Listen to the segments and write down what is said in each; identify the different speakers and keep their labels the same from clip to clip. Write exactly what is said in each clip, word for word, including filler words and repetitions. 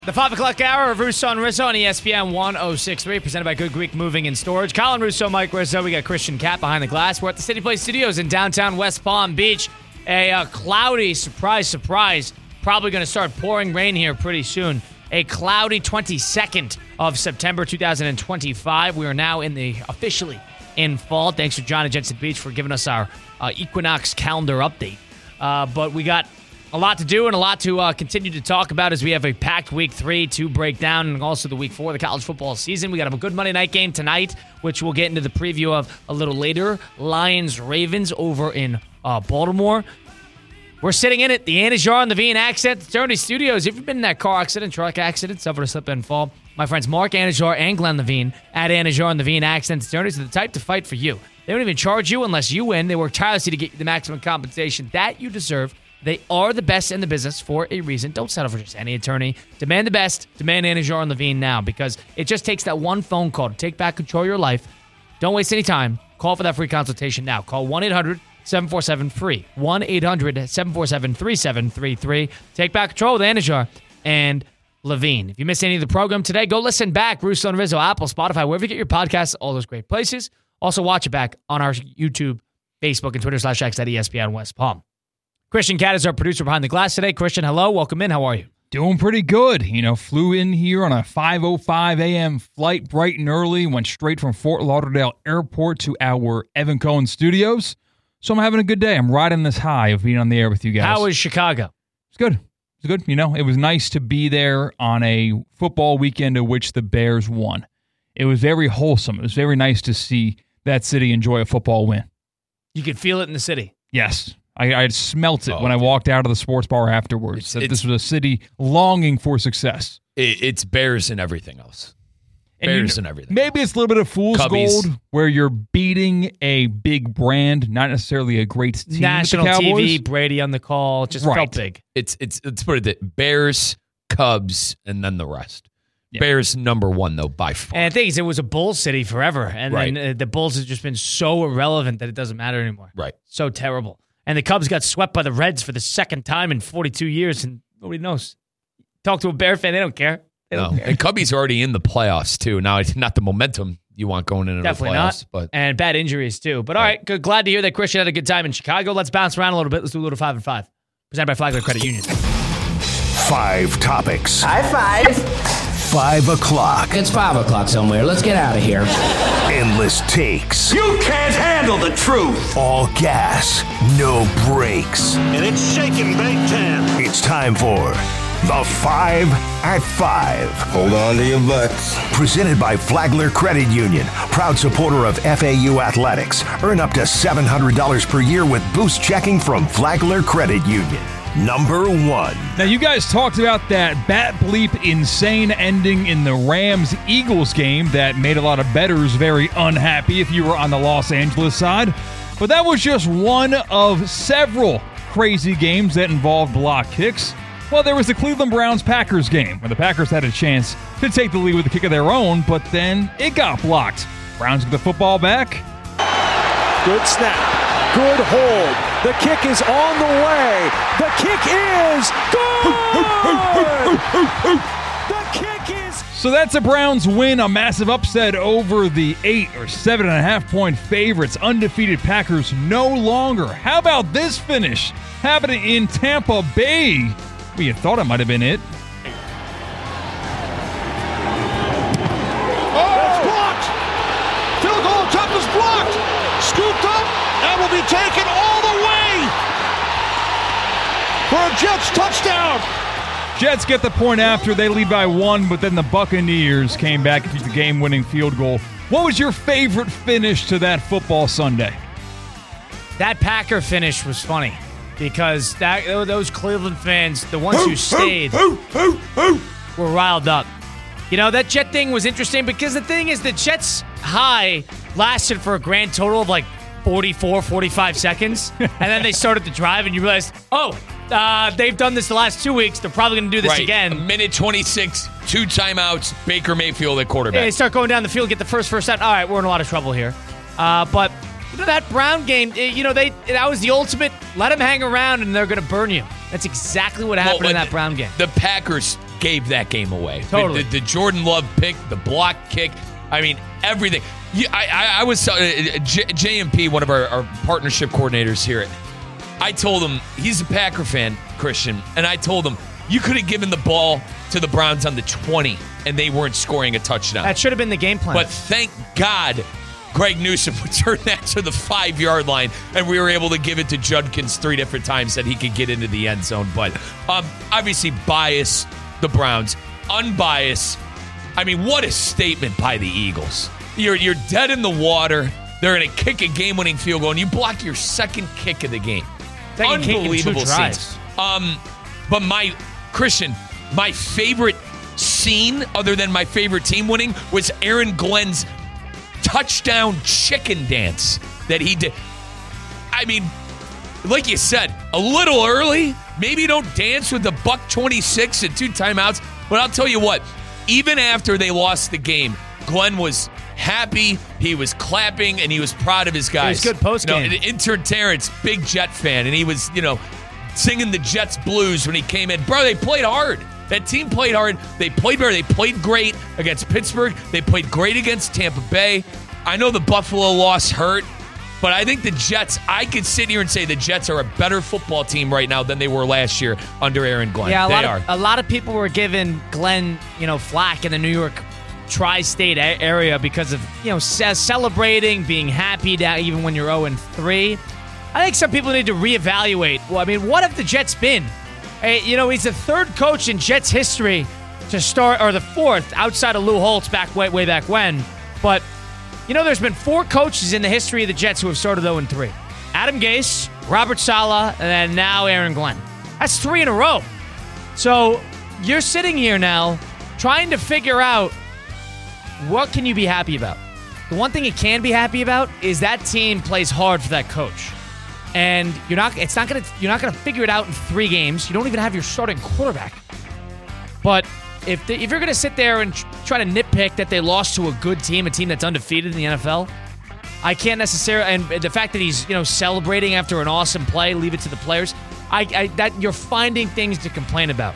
Speaker 1: The five o'clock hour of Russo and Rizzo on E S P N one oh six point three, presented by Good Greek Moving and Storage. Colin Russo, Mike Rizzo. We got Christian Cat behind the glass. We're at the City Place Studios in downtown West Palm Beach. A uh, cloudy, surprise, surprise, probably going to start pouring rain here pretty soon. A cloudy twenty-second of September two thousand twenty-five. We are now in the officially in fall. Thanks to John and Jensen Beach for giving us our uh, Equinox calendar update. Uh, but we got a lot to do and a lot to uh, continue to talk about as we have a packed week three to break down, and also the week four of the college football season. We got a good Monday night game tonight, which we'll get into the preview of a little later. Lions-Ravens over in uh, Baltimore. We're sitting in it, the Anajar and the Veen Accent Attorney Studios. If you've been in that car accident, truck accident, suffered a slip and fall, my friends Mark Anajar and Glenn Levine at Anajar and the Veen Accent Attorneys are the type to fight for you. They don't even charge you unless you win. They work tirelessly to get you the maximum compensation that you deserve. They are the best in the business for a reason. Don't settle for just any attorney. Demand the best. Demand Anajar and Levine now, because it just takes that one phone call to take back control of your life. Don't waste any time. Call for that free consultation now. Call one eight hundred seven four seven free. one eight hundred seven four seven three seven three three. Take back control with Anajar and Levine. If you missed any of the program today, go listen back. Russo and Rizzo, Apple, Spotify, wherever you get your podcasts, all those great places. Also watch it back on our YouTube, Facebook, and Twitter slash X at E S P N West Palm. Christian Cat is our producer behind the glass today. Christian, hello. Welcome in. How are you?
Speaker 2: Doing pretty good. You know, flew in here on a five oh five a.m. flight bright and early, went straight from Fort Lauderdale Airport to our Evan Cohen studios. So I'm having a good day. I'm riding this high of being on the air with you guys.
Speaker 1: How was Chicago?
Speaker 2: It's good. It's good. You know, it was nice to be there on a football weekend of which the Bears won. It was very wholesome. It was very nice to see that city enjoy a football win.
Speaker 1: You could feel it in the city.
Speaker 2: Yes. I, I smelt it
Speaker 3: oh,
Speaker 2: when I
Speaker 3: dude.
Speaker 2: walked out of the sports bar afterwards,
Speaker 3: it's,
Speaker 2: that
Speaker 3: it's,
Speaker 2: this was a city longing for success.
Speaker 3: It, it's Bears and everything else.
Speaker 2: And
Speaker 3: Bears
Speaker 2: you,
Speaker 3: and everything.
Speaker 2: Maybe it's a little bit of fool's
Speaker 3: Cubbies.
Speaker 2: gold where you're beating a big brand, not necessarily a great team.
Speaker 1: National
Speaker 2: with the
Speaker 1: T
Speaker 2: Cowboys.
Speaker 1: V, Brady on the call, just
Speaker 2: Right.
Speaker 1: felt big.
Speaker 3: It's it's let's put it that Bears, Cubs, and then the rest.
Speaker 2: Yeah.
Speaker 3: Bears number one though by far.
Speaker 1: And the thing is, it was a Bulls city forever, and
Speaker 3: Right.
Speaker 1: then uh, the Bulls have just been so irrelevant that it doesn't matter anymore.
Speaker 3: Right.
Speaker 1: So terrible. And the Cubs got swept by the Reds for the second time in forty-two years, and nobody knows. Talk to a Bear fan, they don't care. They don't
Speaker 3: No.
Speaker 1: care.
Speaker 3: And Cubbies are already in the playoffs too. Now it's not the momentum you want going into
Speaker 1: Definitely
Speaker 3: the playoffs,
Speaker 1: not.
Speaker 3: but
Speaker 1: And bad injuries, too. But all right, good. Glad to hear that Christian had a good time in Chicago. Let's bounce around a little bit. Let's do a little five and five. Presented by Flagler Credit Union.
Speaker 4: Five topics.
Speaker 5: High five.
Speaker 4: Five o'clock.
Speaker 5: It's five o'clock somewhere. Let's get out of here.
Speaker 4: Endless takes.
Speaker 6: You can't handle the truth.
Speaker 4: All gas. No brakes.
Speaker 6: And it's shaking big ten.
Speaker 4: It's time for the Five at Five.
Speaker 7: Hold on to your butts.
Speaker 4: Presented by Flagler Credit Union. Proud supporter of F A U Athletics. Earn up to seven hundred dollars per year with boost checking from Flagler Credit Union. Number one.
Speaker 2: Now, you guys talked about that bat bleep insane ending in the Rams-Eagles game that made a lot of bettors very unhappy if you were on the Los Angeles side. But that was just one of several crazy games that involved block kicks. Well, there was the Cleveland Browns-Packers game where the Packers had a chance to take the lead with a kick of their own, but then it got blocked. Browns get the football back.
Speaker 8: Good snap. Good hold. The kick is on the way. The kick is good. The kick is.
Speaker 2: So that's a Browns win, a massive upset over the eight or seven and a half point favorites. Undefeated Packers no longer. How about this finish happening in Tampa Bay? We had thought it might have been it.
Speaker 6: It's blocked. Field goal attempt is blocked. Scooped up and will be taken all the way for a Jets touchdown.
Speaker 2: Jets get the point after. They lead by one, but then the Buccaneers came back and kicked the game-winning field goal. What was your favorite finish to that football Sunday?
Speaker 1: That Packer finish was funny because that those Cleveland fans, the ones who stayed, were riled up. You know, that Jet thing was interesting because the thing is the Jets high lasted for a grand total of like forty-four, forty-five seconds. And then they started to drive and you realized, oh, uh, they've done this the last two weeks. They're probably going to do this
Speaker 3: right.
Speaker 1: again.
Speaker 3: A minute twenty-six, two timeouts, Baker Mayfield at quarterback.
Speaker 1: Yeah, they start going down the field, get the first first down. All right, we're in a lot of trouble here. Uh, but you know, that Brown game, you know, they that was the ultimate. Let them hang around and they're going to burn you. That's exactly what happened
Speaker 3: Well,
Speaker 1: in that
Speaker 3: the,
Speaker 1: Brown game.
Speaker 3: The Packers gave that game away.
Speaker 1: Totally.
Speaker 3: The, the, the Jordan Love pick, the block kick, I mean, everything. You, I, I, I was uh, J, JMP, one of our, our partnership coordinators here. I told him, he's a Packer fan, Christian, and I told him, you could have given the ball to the Browns on the twenty, and they weren't scoring a touchdown.
Speaker 1: That should have been the game plan.
Speaker 3: But thank God Greg Newsome returned that to the five-yard line, and we were able to give it to Judkins three different times that he could get into the end zone. But um, obviously bias the Browns. Unbiased. I mean, what a statement by the Eagles. You're, you're dead in the water. They're going to kick a game-winning field goal, and you block your second kick of the game.
Speaker 1: Second
Speaker 3: Unbelievable
Speaker 1: kick in two tries.
Speaker 3: scenes. Um, but my, Christian, my favorite scene, other than my favorite team winning, was Aaron Glenn's touchdown chicken dance that he did. I mean, like you said, a little early. Maybe don't dance with the buck twenty-six and two timeouts. But I'll tell you what, even after they lost the game, Glenn was happy, he was clapping, and he was proud of his guys.
Speaker 1: It was good post-game.
Speaker 3: You know, intern Terrence, big Jet fan, and he was, you know, singing the Jets blues when he came in. Bro, they played hard. That team played hard. They played better. They played great against Pittsburgh. They played great against Tampa Bay. I know the Buffalo loss hurt, but I think the Jets, I could sit here and say the Jets are a better football team right now than they were last year under Aaron Glenn.
Speaker 1: Yeah, a
Speaker 3: they
Speaker 1: lot
Speaker 3: are.
Speaker 1: Of, a lot of people were giving Glenn, you know, flack in the New York tri-state a- area because of, you know, ce- celebrating, being happy that even when you're oh and three. I think some people need to reevaluate. Well, I mean, what have the Jets been? Hey, you know, he's the third coach in Jets history to start, or the fourth outside of Lou Holtz back way, way back when. But, you know, there's been four coaches in the history of the Jets who have started oh and three. Adam Gase, Robert Saleh, and then now Aaron Glenn. That's three in a row. So you're sitting here now trying to figure out what can you be happy about. The one thing you can be happy about is that team plays hard for that coach. And you're not it's not gonna you're not gonna figure it out in three games. You don't even have your starting quarterback. But if the, if you're gonna sit there and try to nitpick that they lost to a good team, a team that's undefeated in the N F L, I can't necessarily. And the fact that he's you know celebrating after an awesome play, leave it to the players. I, I that you're finding things to complain about.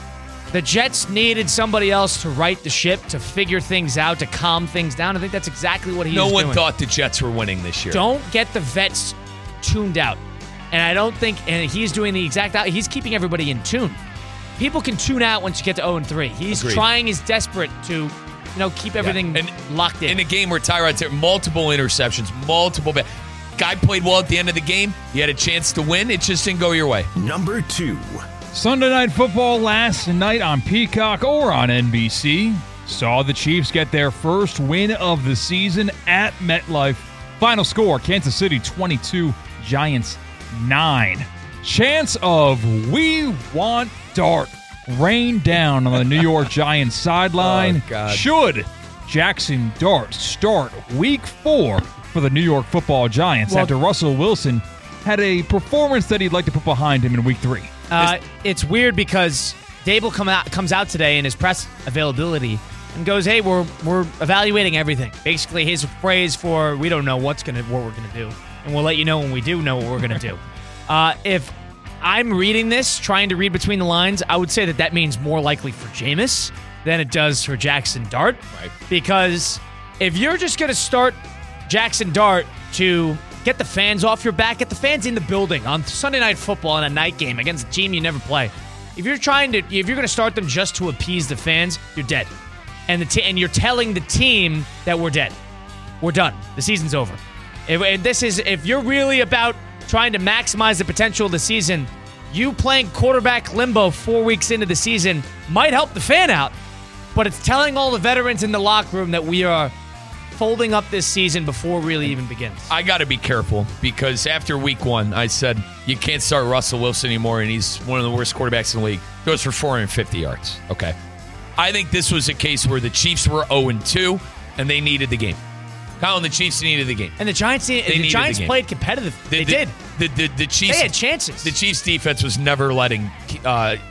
Speaker 1: The Jets needed somebody else to right the ship, to figure things out, to calm things down. I think that's exactly what he's doing.
Speaker 3: No one thought the Jets were winning this year.
Speaker 1: Don't get the vets tuned out. And I don't think, and he's doing the exact, he's keeping everybody in tune. People can tune out once you get to oh and three. He's
Speaker 3: Agreed.
Speaker 1: trying his desperate to, you know, keep everything
Speaker 3: yeah. and
Speaker 1: locked in.
Speaker 3: In a game where Tyrod's had multiple interceptions, multiple, ba- guy played well at the end of the game. You had a chance to win. It just didn't go your way.
Speaker 4: Number two.
Speaker 2: Sunday Night Football last night on Peacock or on N B C saw the Chiefs get their first win of the season at MetLife. Final score, Kansas City twenty-two, Giants nine. Chance of we want Dart rain down on the New York Giants sideline.
Speaker 3: Oh, God.
Speaker 2: Should Jackson Dart start week four for the New York Football Giants
Speaker 1: Well,
Speaker 2: after Russell Wilson had a performance that he'd like to put behind him in week three?
Speaker 1: Uh, it's weird because Dable come out, comes out today in his press availability and goes, "Hey, we're we're evaluating everything." Basically, his phrase for we don't know what's gonna what we're gonna do, and we'll let you know when we do know what we're gonna do. Uh, if I'm reading this, trying to read between the lines, I would say that that means more likely for Jameis than it does for Jackson Dart.
Speaker 3: Right.
Speaker 1: Because if you're just gonna start Jackson Dart to get the fans off your back, get the fans in the building on Sunday Night Football in a night game against a team you never play. If you're trying to, if you're going to start them just to appease the fans, you're dead. And the te- and you're telling the team that we're dead. We're done. The season's over. If, if this is, if you're really about trying to maximize the potential of the season, you playing quarterback limbo four weeks into the season might help the fan out, but it's telling all the veterans in the locker room that we are folding up this season before it really even begins.
Speaker 3: I got to be careful because after week one, I said you can't start Russell Wilson anymore, and he's one of the worst quarterbacks in the league. Goes for four hundred fifty yards. Okay. I think this was a case where the Chiefs were oh and two, and they needed the game. Colin, the Chiefs needed the game.
Speaker 1: And the Giants, the
Speaker 3: needed
Speaker 1: Giants
Speaker 3: the game.
Speaker 1: played competitive.
Speaker 3: The,
Speaker 1: they
Speaker 3: the,
Speaker 1: did.
Speaker 3: The, the, the Chiefs,
Speaker 1: They had chances.
Speaker 3: The Chiefs' defense was never letting uh,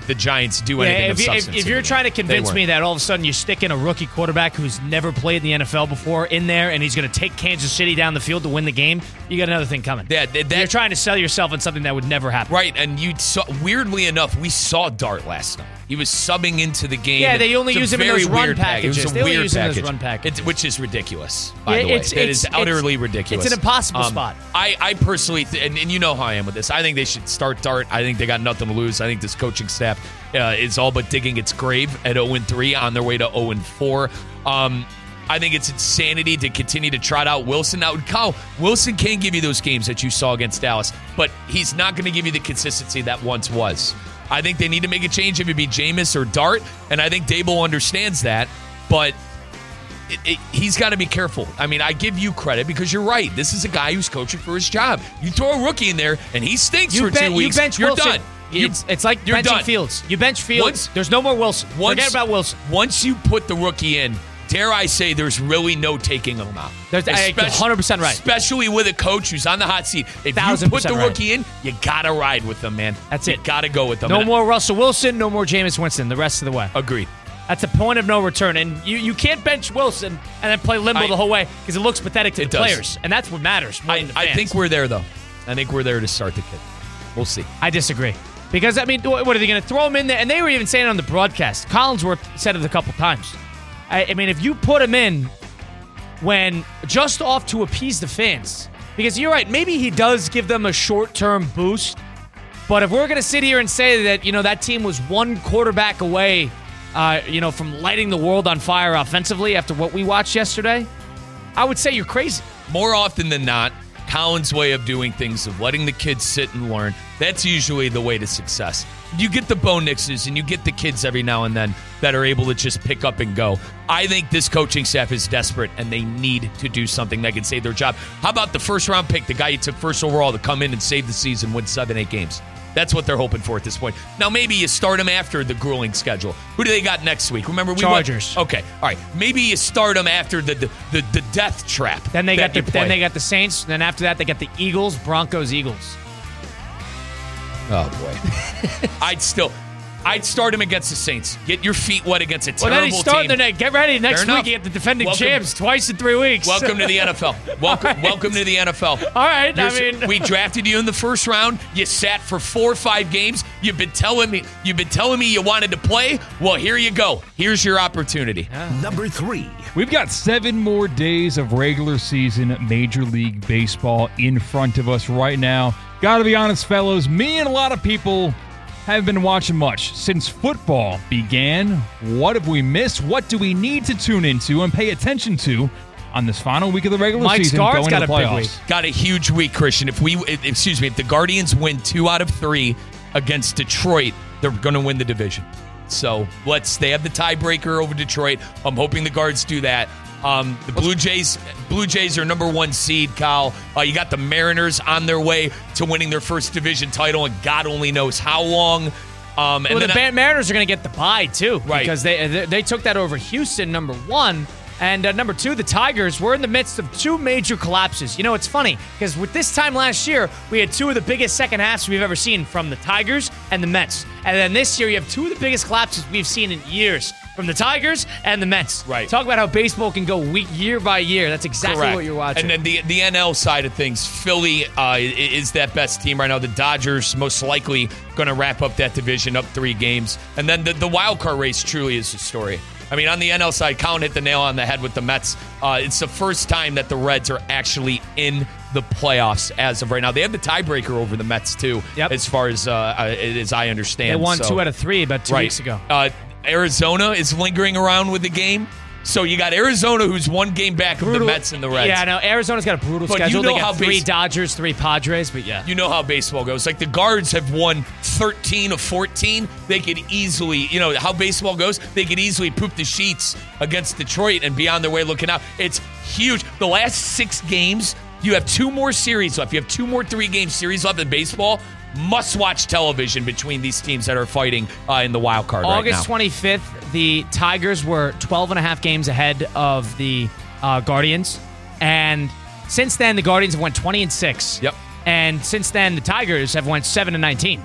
Speaker 3: the Giants do
Speaker 1: Yeah,
Speaker 3: anything
Speaker 1: if,
Speaker 3: of
Speaker 1: you,
Speaker 3: substance.
Speaker 1: if, if you're
Speaker 3: in the
Speaker 1: trying to
Speaker 3: game.
Speaker 1: convince
Speaker 3: They
Speaker 1: me
Speaker 3: weren't.
Speaker 1: that all of a sudden you stick in a rookie quarterback who's never played in the N F L before in there and he's going to take Kansas City down the field to win the game, you got another thing coming.
Speaker 3: Yeah, that-
Speaker 1: you're trying to sell yourself on something that would never happen.
Speaker 3: Right, and you saw, weirdly enough, we saw Dart last night. He was subbing into the game.
Speaker 1: Yeah, they only
Speaker 3: It's a
Speaker 1: use him in
Speaker 3: very
Speaker 1: those run
Speaker 3: weird package. It was
Speaker 1: packages.
Speaker 3: a
Speaker 1: They only
Speaker 3: weird
Speaker 1: use him in those
Speaker 3: package,
Speaker 1: run packages.
Speaker 3: It's- which is ridiculous, by
Speaker 1: Yeah,
Speaker 3: the way.
Speaker 1: it's-
Speaker 3: That
Speaker 1: it's-
Speaker 3: is utterly
Speaker 1: it's-
Speaker 3: ridiculous.
Speaker 1: it's an impossible
Speaker 3: Um,
Speaker 1: spot.
Speaker 3: I, I personally, th- and, and you know how I am with this, I think they should start Dart. I think they got nothing to lose. I think this coaching staff uh, is all but digging its grave at oh and three on their way to oh and four. Um, I think it's insanity to continue to trot out Wilson. Now, Kyle, Wilson can give you those games that you saw against Dallas, but he's not going to give you the consistency that once was. I think they need to make a change if it be Jameis or Dart, and I think Dable understands that, but it, it, he's got to be careful. I mean, I give you credit because you're right. This is a guy who's coaching for his job. You throw a rookie in there, and he stinks
Speaker 1: You,
Speaker 3: for
Speaker 1: ben-
Speaker 3: two weeks,
Speaker 1: you bench
Speaker 3: you're
Speaker 1: Wilson.
Speaker 3: done. You-
Speaker 1: It's, it's like
Speaker 3: you're
Speaker 1: benching
Speaker 3: done.
Speaker 1: Fields. You bench Fields.
Speaker 3: Once-
Speaker 1: There's no more Wilson.
Speaker 3: Once-
Speaker 1: Forget about Wilson.
Speaker 3: Once you put the rookie in, dare I say, there's really no taking him out.
Speaker 1: There's- I-
Speaker 3: Especially-
Speaker 1: one hundred percent right.
Speaker 3: Especially with a coach who's on the hot seat. If you
Speaker 1: Thousand
Speaker 3: put the
Speaker 1: percent right.
Speaker 3: rookie in, you got to ride with them, man.
Speaker 1: That's
Speaker 3: you
Speaker 1: it.
Speaker 3: got to go with them.
Speaker 1: No
Speaker 3: And-
Speaker 1: more Russell Wilson. No more Jameis Winston. The rest of the way.
Speaker 3: Agreed.
Speaker 1: That's a point of no return. And you, you can't bench Wilson and then play limbo
Speaker 3: I-
Speaker 1: the whole way because it looks pathetic to
Speaker 3: It
Speaker 1: the
Speaker 3: does.
Speaker 1: players. And that's what matters. more
Speaker 3: I,
Speaker 1: than the
Speaker 3: I
Speaker 1: fans.
Speaker 3: think we're there, though. I think we're there to start the kid. We'll see.
Speaker 1: I disagree. Because, I mean, what are they going to throw him in there? And they were even saying it on the broadcast. Collinsworth said it a couple times. I, I mean, if you put him in when just off to appease the fans, because you're right, maybe he does give them a short-term boost. But if we're going to sit here and say that, you know, that team was one quarterback away, uh, you know, from lighting the world on fire offensively after what we watched yesterday, I would say you're crazy.
Speaker 3: More often than not, Collins' way of doing things, of letting the kids sit and learn, that's usually the way to success. You get the Bo Nixes and you get the kids every now and then that are able to just pick up and go. I think this coaching staff is desperate and they need to do something that can save their job. How about the first round pick, the guy you took first overall to come in and save the season, win seven, eight games? That's what they're hoping for at this point. Now, maybe you start them after the grueling schedule. Who do they got next week? Remember, we
Speaker 1: Chargers.
Speaker 3: Went, okay, all right. Maybe you start them after the the, the, the death trap.
Speaker 1: Then they
Speaker 3: that
Speaker 1: got the
Speaker 3: you play.
Speaker 1: then they got the Saints. Then after that, they got the Eagles, Broncos, Eagles.
Speaker 3: Oh boy, I'd still, I'd start him against the Saints. Get your feet wet against a
Speaker 1: Well,
Speaker 3: terrible
Speaker 1: then he's starting
Speaker 3: team.
Speaker 1: the next. Get ready. Next
Speaker 3: Fair
Speaker 1: week,
Speaker 3: enough.
Speaker 1: you get the defending
Speaker 3: Welcome-
Speaker 1: champs twice in three weeks.
Speaker 3: Welcome to the N F L. Welcome,
Speaker 1: All right.
Speaker 3: welcome to the N F L.
Speaker 1: All right, I
Speaker 3: You're-
Speaker 1: mean-
Speaker 3: we drafted you in the first round. You sat for four or five games. You've been telling me, you've been telling me you wanted to play. Well, here you go. Here's your opportunity.
Speaker 4: Number three.
Speaker 2: We've got seven more days of regular season Major League Baseball in front of us right now. Gotta be honest, fellows, me and a lot of people haven't been watching much since football began. What have we missed? What do we need to tune into and pay attention to on this final week of the regular
Speaker 1: Mike
Speaker 2: season
Speaker 1: Scar's
Speaker 2: going
Speaker 1: got
Speaker 2: to the
Speaker 1: a big
Speaker 2: playoffs?
Speaker 1: week.
Speaker 3: Got a huge week, Christian. If we, if- excuse me, if the Guardians win two out of three against Detroit, they're going to win the division. So let's. They have the tiebreaker over Detroit. I'm hoping the Guards do that. Um, the Blue Jays, Blue Jays are number one seed, Kyle. Uh, you got the Mariners on their way to winning their first division title, and God only knows how long. Um, and
Speaker 1: Well, the
Speaker 3: then I-
Speaker 1: Ba- Mariners are going to get the bye too,
Speaker 3: Right.
Speaker 1: because they, they they took that over Houston, number one, and uh, number two, the Tigers. We're in the midst of two major collapses. You know, it's funny because with this time last year, we had two of the biggest second halves we've ever seen from the Tigers and the Mets, and then this year you have two of the biggest collapses we've seen in years from the Tigers and the Mets.
Speaker 3: Right.
Speaker 1: Talk about how baseball can go week year by year. That's exactly
Speaker 3: Correct.
Speaker 1: what you're watching.
Speaker 3: And then the the N L side of things, Philly uh, i- is that best team right now. The Dodgers most likely going to wrap up that division up three games. And then the, the wild card race truly is the story. I mean, on the N L side, Colin hit the nail on the head with the Mets. Uh, it's the first time that the Reds are actually in the playoffs as of right now. They have the tiebreaker over the Mets, too,
Speaker 1: Yep.
Speaker 3: as far as, uh, uh, as I understand.
Speaker 1: they won
Speaker 3: So-
Speaker 1: two out of three about two
Speaker 3: right.
Speaker 1: weeks ago.
Speaker 3: Uh, Arizona is lingering around with the game. So you got Arizona, who's one game back of the Mets and the Reds.
Speaker 1: Yeah, I know. Arizona's got a brutal
Speaker 3: But you
Speaker 1: schedule.
Speaker 3: know
Speaker 1: they
Speaker 3: how
Speaker 1: got three
Speaker 3: base-
Speaker 1: Dodgers, three Padres, but yeah.
Speaker 3: You know how baseball goes. Like the Guards have won thirteen of fourteen. They could easily, you know, how baseball goes, they could easily poop the sheets against Detroit and be on their way looking out. It's huge. The last six games, you have two more series left. You have two more three-game series left in baseball. Must-watch television between these teams that are fighting uh, in the wild card right now.
Speaker 1: August twenty-fifth, the Tigers were twelve and a half games ahead of the uh, Guardians. And since then, the Guardians have went twenty and six.
Speaker 3: Yep.
Speaker 1: And since then, the Tigers have went seven and nineteen.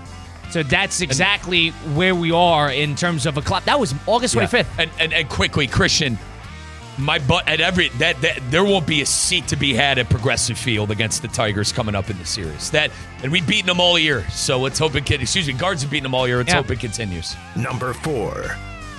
Speaker 1: So that's exactly and, where we are in terms of a clock. That was August twenty-fifth.
Speaker 3: Yeah. And, and and quickly, Christian, my butt at every that, that there won't be a seat to be had at Progressive Field against the Tigers coming up in the series. That and we've beaten them all year, so let's hope it can. Excuse me, Guards have beaten them all year. Let's yeah. hope it continues.
Speaker 4: Number four.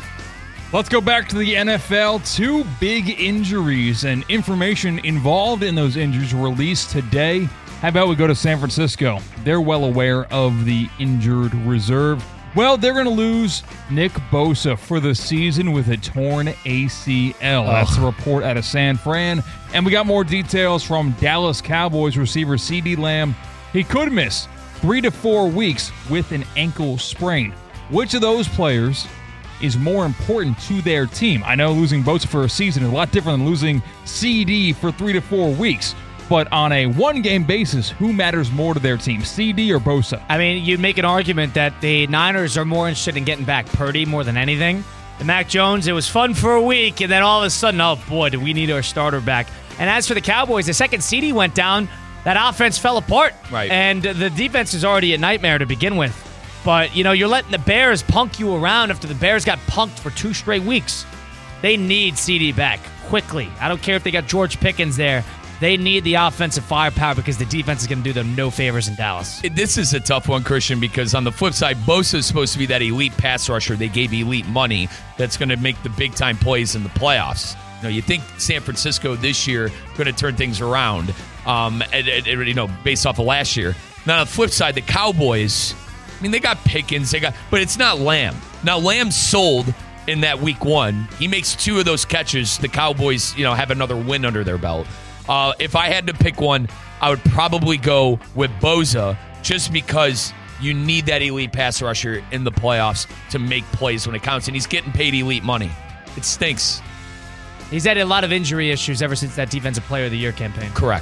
Speaker 2: Let's go back to the N F L. Two big injuries and information involved in those injuries released today. How about we go to San Francisco? They're well aware of the injured reserve. Well, they're going to lose Nick Bosa for the season with a torn A C L. Ugh. That's a report out of San Fran. And we got more details from Dallas Cowboys receiver CeeDee Lamb. He could miss three to four weeks with an ankle sprain. Which of those players is more important to their team? I know losing Bosa for a season is a lot different than losing C D for three to four weeks. But on a one-game basis, who matters more to their team, C D or Bosa?
Speaker 1: I mean, you'd make an argument that the Niners are more interested in getting back Purdy more than anything. And Mac Jones, it was fun for a week, and then all of a sudden, oh boy, do we need our starter back. And as for the Cowboys, the second C D went down, that offense fell apart.
Speaker 3: Right.
Speaker 1: And the defense is already a nightmare to begin with. But, you know, you're letting the Bears punk you around after the Bears got punked for two straight weeks. They need C D back quickly. I don't care if they got George Pickens there. They need the offensive firepower because the defense is going to do them no favors in Dallas.
Speaker 3: This is a tough one, Christian, because on the flip side, Bosa is supposed to be that elite pass rusher. They gave elite money that's going to make the big-time plays in the playoffs. You know, you think San Francisco this year going to turn things around, um, and, and, you know, based off of last year. Now, on the flip side, the Cowboys, I mean, they got Pickens, they got, but it's not Lamb. Now, Lamb sold in that week one. He makes two of those catches. The Cowboys, you know, have another win under their belt. Uh, if I had to pick one, I would probably go with Bosa just because you need that elite pass rusher in the playoffs to make plays when it counts, and he's getting paid elite money. It stinks.
Speaker 1: He's had a lot of injury issues ever since that Defensive Player of the Year campaign.
Speaker 3: Correct.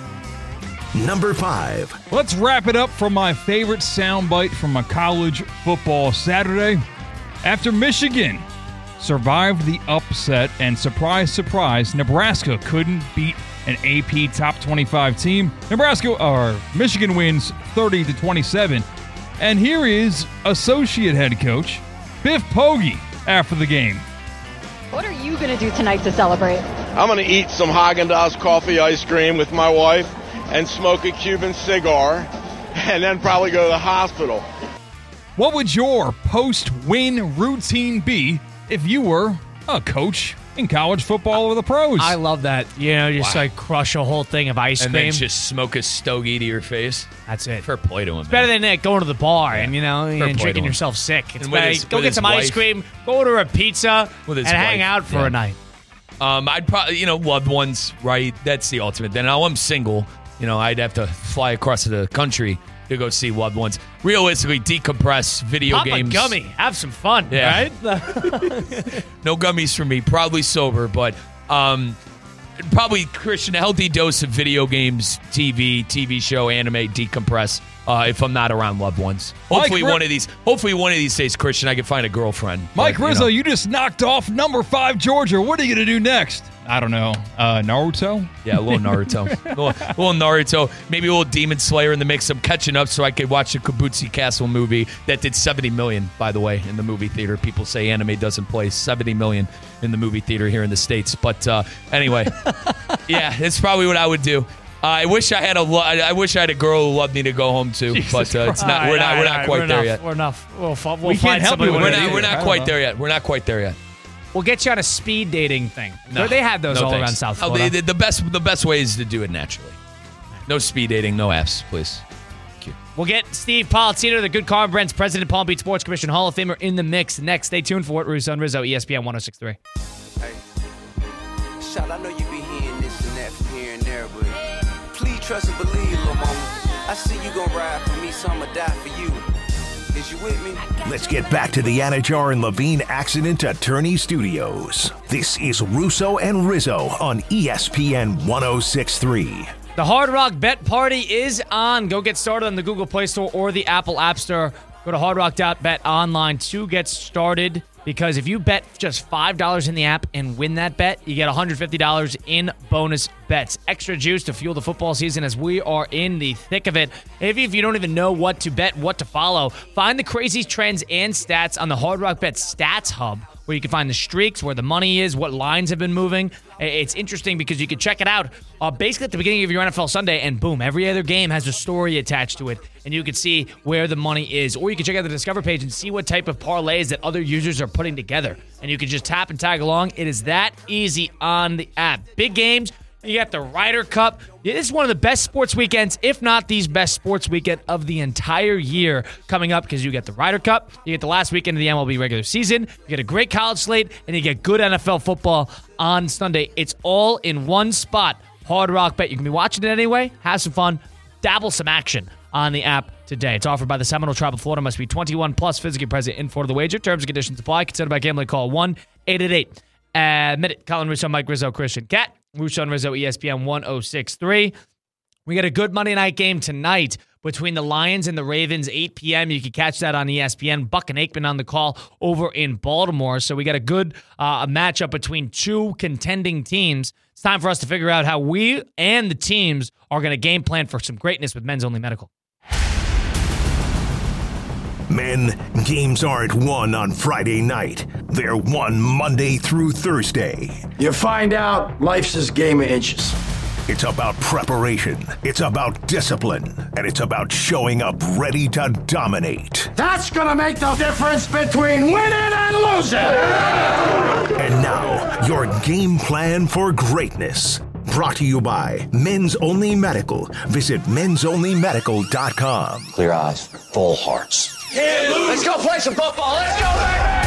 Speaker 4: Number five.
Speaker 2: Let's wrap it up from my favorite soundbite from a college football Saturday. After Michigan survived the upset, and surprise, surprise, Nebraska couldn't beat an A P top twenty-five team. Nebraska or Michigan wins thirty to twenty-seven. And here is associate head coach Biff Poggi after the game.
Speaker 9: What are you going to do tonight to celebrate?
Speaker 10: I'm going to eat some Haagen-Dazs coffee ice cream with my wife and smoke a Cuban cigar and then probably go to the hospital.
Speaker 2: What would your post-win routine be if you were a coach in college football or the pros?
Speaker 1: I love that. You know, just wow. like crush a whole thing of ice
Speaker 3: and
Speaker 1: cream.
Speaker 3: And then just smoke a stogie to your face.
Speaker 1: That's it.
Speaker 3: Fair play to him.
Speaker 1: It's better than uh, going to the bar yeah. and, you know,
Speaker 3: Fair
Speaker 1: and drinking yourself sick. It's
Speaker 3: and
Speaker 1: better.
Speaker 3: His,
Speaker 1: go get some
Speaker 3: wife.
Speaker 1: ice cream, go order a pizza,
Speaker 3: with his
Speaker 1: and
Speaker 3: wife.
Speaker 1: hang out for
Speaker 3: yeah.
Speaker 1: a night.
Speaker 3: Um, I'd probably, you know, loved ones, right? That's the ultimate. Then now I'm single. You know, I'd have to fly across the country to go see loved ones. Realistically, decompress, video
Speaker 1: Pop
Speaker 3: games.
Speaker 1: a gummy. Have some fun,
Speaker 3: yeah.
Speaker 1: right?
Speaker 3: No gummies for me. Probably sober, but um, probably, Christian, a healthy dose of video games, T V, T V show, anime, decompress. Uh, if I'm not around loved ones, hopefully
Speaker 2: Mike,
Speaker 3: one of these, hopefully one of these days, Christian, I can find a girlfriend.
Speaker 2: Mike
Speaker 3: but,
Speaker 2: Rizzo,
Speaker 3: you, know.
Speaker 2: you just knocked off number five Georgia. What are you gonna do next? I don't know. Uh, Naruto?
Speaker 3: Yeah, a little Naruto, a little, little Naruto. Maybe a little Demon Slayer in the mix. I'm catching up so I could watch the Kabuki Castle movie that did seventy million, by the way, in the movie theater. People say anime doesn't play. seventy million in the movie theater here in the States. But uh, anyway, yeah, that's probably what I would do. Uh, I wish I had a lo- I wish I had a girl who loved me to go home to,
Speaker 1: Jesus
Speaker 3: but uh, it's not. We're not. We're not quite
Speaker 1: we're
Speaker 3: there
Speaker 1: enough,
Speaker 3: yet.
Speaker 1: We're enough. We'll, we'll
Speaker 2: we
Speaker 1: find
Speaker 2: can't help
Speaker 1: somebody.
Speaker 2: you.
Speaker 3: We're not.
Speaker 2: Either.
Speaker 3: We're not quite know. there yet. We're not quite there yet.
Speaker 1: We'll get you on a speed dating thing.
Speaker 3: No,
Speaker 1: they have those
Speaker 3: no
Speaker 1: all
Speaker 3: thanks.
Speaker 1: around South
Speaker 3: Oh,
Speaker 1: Florida.
Speaker 3: the, the best. The best way is to do it naturally. No speed dating. No apps, please. Thank you.
Speaker 1: We'll get Steve Politzino, the Good Car and Brand's president of Palm Beach Sports Commission Hall of Famer, in the mix next. Stay tuned for it. Russo and Rizzo, E S P N one oh six point three.
Speaker 11: Hey, Shot, I know you be hearing this and that from here and there, but please trust and believe, little mama. I see you gonna ride for me, so I'ma die for you. Is you with me?
Speaker 4: Let's get back to the Anajar and Levine Accident Attorney Studios. This is Russo and Rizzo on E S P N one oh six point three.
Speaker 1: The Hard Rock Bet Party is on. Go get started on the Google Play Store or the Apple App Store. Go to hard rock dot bet online to get started. because if you bet just five dollars in the app and win that bet, you get one hundred fifty dollars in bonus bets. Extra juice to fuel the football season as we are in the thick of it. If you, if you don't even know what to bet, what to follow, find the crazy trends and stats on the Hard Rock Bet Stats Hub, where you can find the streaks, where the money is, what lines have been moving. It's interesting because you can check it out uh, basically at the beginning of your N F L Sunday, and boom, every other game has a story attached to it, and you can see where the money is. Or you can check out the Discover page and see what type of parlays that other users are putting together, and you can just tap and tag along. It is that easy on the app. Big games. You got the Ryder Cup. This is one of the best sports weekends, if not the best sports weekend of the entire year coming up, because you get the Ryder Cup, you get the last weekend of the M L B regular season, you get a great college slate, and you get good N F L football on Sunday. It's all in one spot. Hard Rock Bet. You can be watching it anyway, have some fun, dabble some action on the app today. It's offered by the Seminole Tribe of Florida. Must be twenty-one plus, physically present in Florida. The wager. Terms and conditions apply. Considered by gambling. Call one eight eight eight Admit it. Colin Russo, Mike Rizzo, Christian Cat. Russo and Rizzo, E S P N one oh six point three. We got a good Monday night game tonight between the Lions and the Ravens, eight p.m. You can catch that on E S P N. Buck and Aikman on the call over in Baltimore. So we got a good uh, matchup between two contending teams. It's time for us to figure out how we and the teams are going to game plan for some greatness with Men's Only Medical.
Speaker 4: Men, games aren't won on Friday night. They're won Monday through Thursday.
Speaker 12: You find out life's this game of inches.
Speaker 4: It's about preparation. It's about discipline. And it's about showing up ready to dominate.
Speaker 12: That's gonna make the difference between winning and losing.
Speaker 4: And now, your game plan for greatness. Brought to you by Men's Only Medical. Visit men's only medical dot com.
Speaker 13: Clear eyes, full hearts.
Speaker 11: Let's go play some football. Let's go,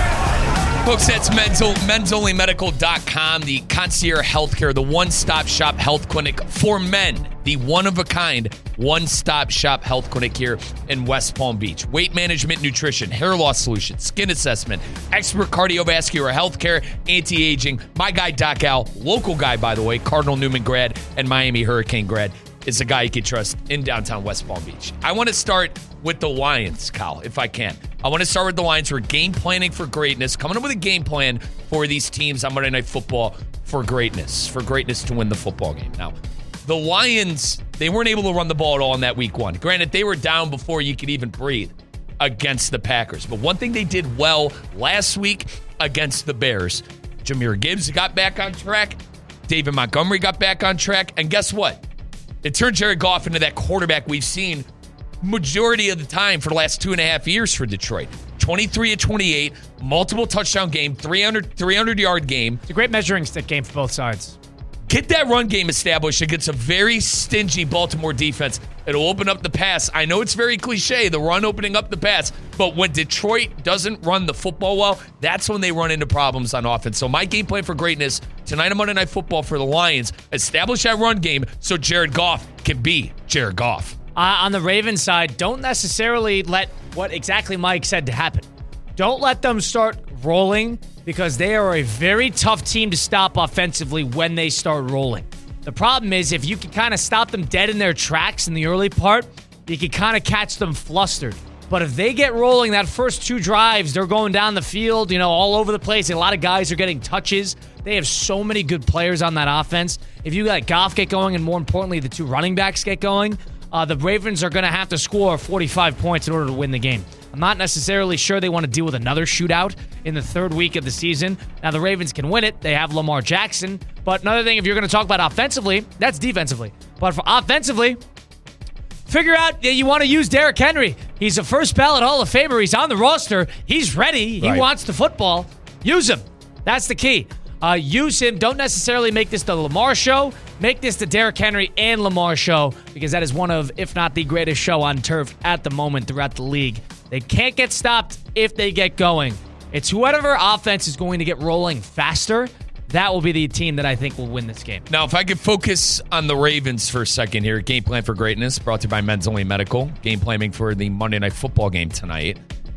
Speaker 11: baby!
Speaker 3: Folks, that's men's, men's only medical dot com, the concierge healthcare, the one-stop shop health clinic for men, the one-of-a-kind one-stop shop health clinic here in West Palm Beach. Weight management, nutrition, hair loss solutions, skin assessment, expert cardiovascular healthcare, anti-aging. My guy, Doc Al, local guy, by the way, Cardinal Newman grad and Miami Hurricane grad, is a guy you can trust in downtown West Palm Beach. I want to start with the Lions, Kyle, if I can. I want to start with the Lions for game planning for greatness, coming up with a game plan for these teams on Monday Night Football for greatness, for greatness to win the football game. Now, the Lions, they weren't able to run the ball at all in that week one. Granted, they were down before you could even breathe against the Packers. But one thing they did well last week against the Bears, Jahmyr Gibbs got back on track, David Montgomery got back on track, and guess what? It turned Jared Goff into that quarterback we've seen majority of the time for the last two and a half years for Detroit. twenty-three of twenty-eight, multiple touchdown game, three hundred yard game.
Speaker 1: It's a great measuring stick game for both sides.
Speaker 3: Get that run game established against a very stingy Baltimore defense. It'll open up the pass. I know it's very cliche, the run opening up the pass, but when Detroit doesn't run the football well, that's when they run into problems on offense. So my game plan for greatness tonight on Monday Night Football for the Lions, establish that run game so Jared Goff can be Jared Goff.
Speaker 1: Uh, on the Ravens side, don't necessarily let what exactly Mike said to happen. Don't let them start rolling, because they are a very tough team to stop offensively when they start rolling. The problem is, if you can kind of stop them dead in their tracks in the early part, you can kind of catch them flustered. But if they get rolling, that first two drives, they're going down the field, you know, all over the place. A lot of guys are getting touches. They have so many good players on that offense. If you let Goff get going, and more importantly, the two running backs get going, uh, the Ravens are going to have to score forty-five points in order to win the game. I'm not necessarily sure they want to deal with another shootout in the third week of the season. Now, the Ravens can win it. They have Lamar Jackson. But another thing, if you're going to talk about offensively, that's defensively. But for offensively, figure out that you want to use Derrick Henry. He's a first ballot Hall of Famer. He's on the roster. He's ready. He
Speaker 3: right.
Speaker 1: wants the football. Use him. That's the key. Uh, use him. Don't necessarily make this the Lamar show. Make this the Derrick Henry and Lamar show, because that is one of, if not the greatest show on turf at the moment throughout the league. They can't get stopped if they get going. It's whoever offense is going to get rolling faster, that will be the team that I think will win this game.
Speaker 3: Now, if I could focus on the Ravens for a second here, Game Plan for Greatness, brought to you by Men's Only Medical, game planning for the Monday Night Football game tonight.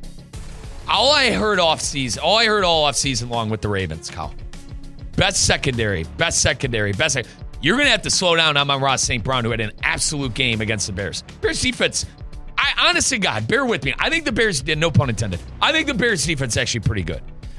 Speaker 3: All I heard off season, all I heard all off season long with the Ravens, Kyle. Best secondary, best secondary, best secondary. You're going to have to slow down on Ross Saint Brown, who had an absolute game against the Bears. Bears defense, I honest to God, bear with me. I think the Bears, no pun intended, I think the Bears defense is actually pretty good.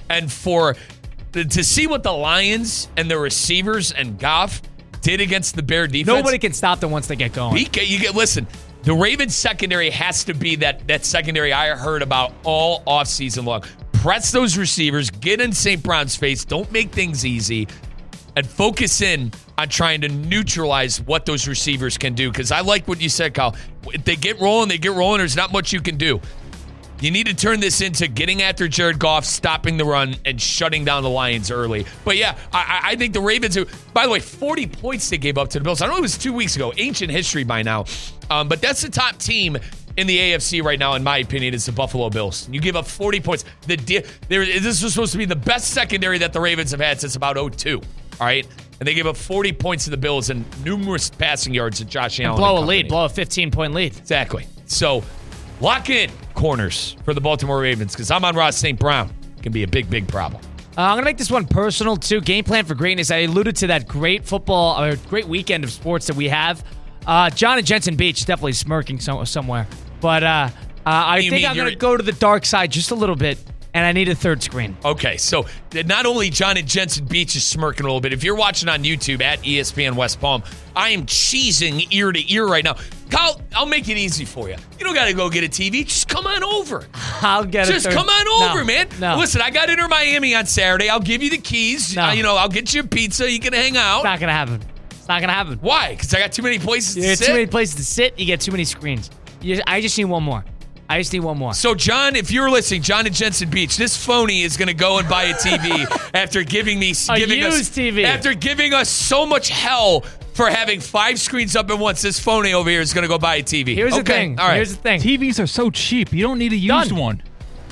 Speaker 3: And for to see what the Lions and the receivers and Goff did against the Bear defense.
Speaker 1: Nobody can stop them once they get going.
Speaker 3: You get, you get listen, the Ravens secondary has to be that, that secondary I heard about all offseason long. Press those receivers, get in Saint Brown's face, don't make things easy, and focus in on trying to neutralize what those receivers can do. Because I like what you said, Kyle. If they get rolling, they get rolling. There's not much you can do. You need to turn this into getting after Jared Goff, stopping the run, and shutting down the Lions early. But yeah, I, I think the Ravens, who, by the way, forty points they gave up to the Bills. I know it was two weeks ago, ancient history by now. Um, but that's the top team in the A F C right now, in my opinion, is the Buffalo Bills. You give up forty points. The there, This was supposed to be the best secondary that the Ravens have had since about oh two. All right? And they gave up forty points to the Bills and numerous passing yards to Josh Allen.
Speaker 1: And blow a lead, blow a fifteen-point lead.
Speaker 3: Exactly. So, lock in corners for the Baltimore Ravens, because I'm on Ross Saint Brown. It can be a big, big problem.
Speaker 1: Uh, I'm going to make this one personal, too. Game plan for greatness. I alluded to that great football, or great weekend of sports that we have. Uh, John and Jensen Beach is definitely smirking so, somewhere. But uh, uh, I think mean, I'm going to go to the dark side just a little bit, and I need a third screen.
Speaker 3: Okay, so not only John and Jensen Beach is smirking a little bit. If you're watching on YouTube at E S P N West Palm, I am cheesing ear to ear right now. Kyle, I'll make it easy for you. You don't got to go get a T V. Just come on over.
Speaker 1: I'll get it.
Speaker 3: Just come on over,
Speaker 1: no,
Speaker 3: man.
Speaker 1: No.
Speaker 3: Listen, I got Inter Miami on Saturday. I'll give you the keys.
Speaker 1: No.
Speaker 3: Uh, you know, I'll get you a pizza. You can hang out.
Speaker 1: It's not going to happen. It's not going to happen.
Speaker 3: Why? Because I got too many places
Speaker 1: you
Speaker 3: to
Speaker 1: get
Speaker 3: sit?
Speaker 1: too many places to sit. You get too many screens. You, I just need one more. I just need one more.
Speaker 3: So, John, if you're listening, John and Jensen Beach, this phony is going to go and buy a T V after giving me
Speaker 1: a
Speaker 3: giving
Speaker 1: used
Speaker 3: us
Speaker 1: T V.
Speaker 3: After giving us so much hell for having five screens up at once. This phony over here is going to go buy a T V.
Speaker 1: Here's
Speaker 3: okay.
Speaker 1: the thing.
Speaker 3: All right.
Speaker 1: Here's the thing.
Speaker 2: T Vs are so cheap. You don't need a used
Speaker 1: Done.
Speaker 2: one.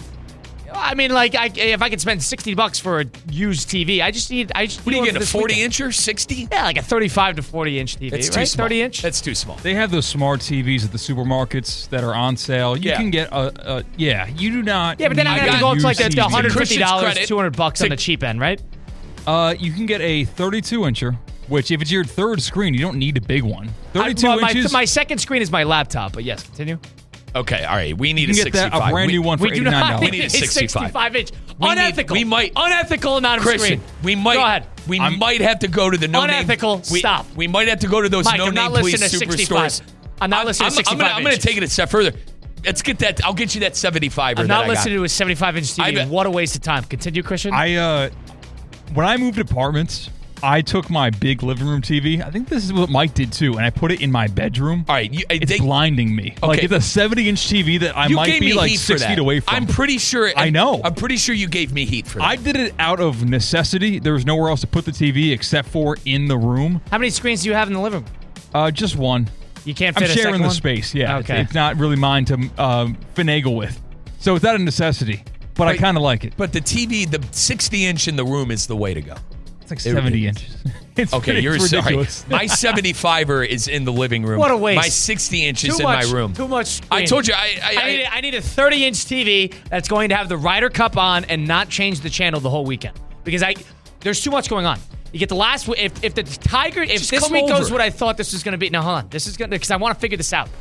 Speaker 1: I mean, like, I, if I could spend sixty bucks for a used T V, I just need. I just.
Speaker 3: What are you getting? A forty
Speaker 1: weekend.
Speaker 3: incher, sixty?
Speaker 1: Yeah, like a thirty-five to forty inch T V.
Speaker 3: That's
Speaker 1: right?
Speaker 3: too small.
Speaker 1: thirty inch.
Speaker 3: That's too small.
Speaker 2: They have those smart T Vs at the supermarkets that are on sale. You
Speaker 3: Yeah.
Speaker 2: can get a, a. Yeah, you do not.
Speaker 1: Yeah, but then I
Speaker 2: need
Speaker 1: got to
Speaker 2: a
Speaker 1: go up to like
Speaker 2: used
Speaker 1: the
Speaker 2: T V.
Speaker 1: one hundred fifty dollars,
Speaker 3: Christian's
Speaker 1: two hundred bucks on the cheap end, right?
Speaker 2: Uh, you can get a thirty-two incher, which if it's your third screen, you don't need a big one. thirty-two
Speaker 1: I, well, my,
Speaker 2: inches.
Speaker 1: my second screen is my laptop, but yes, continue.
Speaker 3: Okay, all right. We need
Speaker 2: you
Speaker 3: a
Speaker 2: can get
Speaker 3: sixty-five.
Speaker 2: that, a brand
Speaker 3: we,
Speaker 2: new one for
Speaker 1: We do
Speaker 2: eighty-nine
Speaker 1: not
Speaker 2: dollars.
Speaker 3: We
Speaker 1: need
Speaker 3: need
Speaker 1: a
Speaker 3: a sixty-five.
Speaker 1: sixty-five inch.
Speaker 3: We need-
Speaker 1: Unethical.
Speaker 3: we might-
Speaker 1: Unethical amount of
Speaker 3: Christian,
Speaker 1: screen.
Speaker 3: we might.
Speaker 1: Go ahead.
Speaker 3: We
Speaker 2: I'm-
Speaker 3: might have to go to the no
Speaker 1: Unethical.
Speaker 3: name. We,
Speaker 1: Stop.
Speaker 3: We might have to go to those
Speaker 1: Mike,
Speaker 3: no
Speaker 1: I'm
Speaker 3: name
Speaker 1: not
Speaker 3: police
Speaker 1: listening to
Speaker 3: superstores.
Speaker 1: sixty-five. I'm not listening to
Speaker 3: I'm, I'm
Speaker 1: sixty-five
Speaker 3: gonna, I'm gonna
Speaker 1: inches.
Speaker 3: take it a step further. Let's get that. I'll get you that seventy-five.
Speaker 1: I'm
Speaker 3: that
Speaker 1: not
Speaker 3: I got.
Speaker 1: listening to a seventy-five inch T V.
Speaker 3: I bet-
Speaker 1: What a waste of time. Continue, Christian.
Speaker 2: I uh, when I moved apartments, I took my big living room T V. I think this is what Mike did too, and I put it in my bedroom.
Speaker 3: All right, you,
Speaker 2: It's
Speaker 3: they,
Speaker 2: blinding me. Like
Speaker 3: Okay.
Speaker 2: it's a seventy-inch T V that I
Speaker 3: you
Speaker 2: might
Speaker 3: gave
Speaker 2: be
Speaker 3: me
Speaker 2: like
Speaker 3: heat for
Speaker 2: six
Speaker 3: that.
Speaker 2: feet away from.
Speaker 3: I'm pretty sure.
Speaker 2: I know.
Speaker 3: I'm pretty sure you gave me heat for that.
Speaker 2: I did it out of necessity. There was nowhere else to put the T V except for in the room.
Speaker 1: How many screens do you have in the living room?
Speaker 2: Uh, just one.
Speaker 1: You can't
Speaker 2: I'm
Speaker 1: fit a
Speaker 2: sharing
Speaker 1: second
Speaker 2: the
Speaker 1: one?
Speaker 2: space. Yeah,
Speaker 1: Okay.
Speaker 2: it's, it's not really mine to um, finagle with. So it's out of necessity, but I
Speaker 3: Right.
Speaker 2: kind of like it.
Speaker 3: But the T V, the sixty inch in the room is the way to go.
Speaker 2: It's like
Speaker 3: It
Speaker 2: seventy
Speaker 3: really
Speaker 2: inches. It's
Speaker 3: Okay,
Speaker 2: pretty-
Speaker 3: you're
Speaker 2: it's
Speaker 3: sorry.
Speaker 2: ridiculous.
Speaker 3: My seventy-five-er is in the living room.
Speaker 1: What a waste.
Speaker 3: My sixty inch is
Speaker 1: Too
Speaker 3: in
Speaker 1: much,
Speaker 3: my room.
Speaker 1: Too much screen.
Speaker 3: I told you. I I,
Speaker 1: I need, I need a thirty inch T V that's going to have the Ryder Cup on and not change the channel the whole weekend because I there's too much going on. You get the last if if the Tiger if
Speaker 3: Just
Speaker 1: this
Speaker 3: come
Speaker 1: week goes
Speaker 3: over.
Speaker 1: what I thought this was going to be. Now hold on, this is going to because I want to figure this out.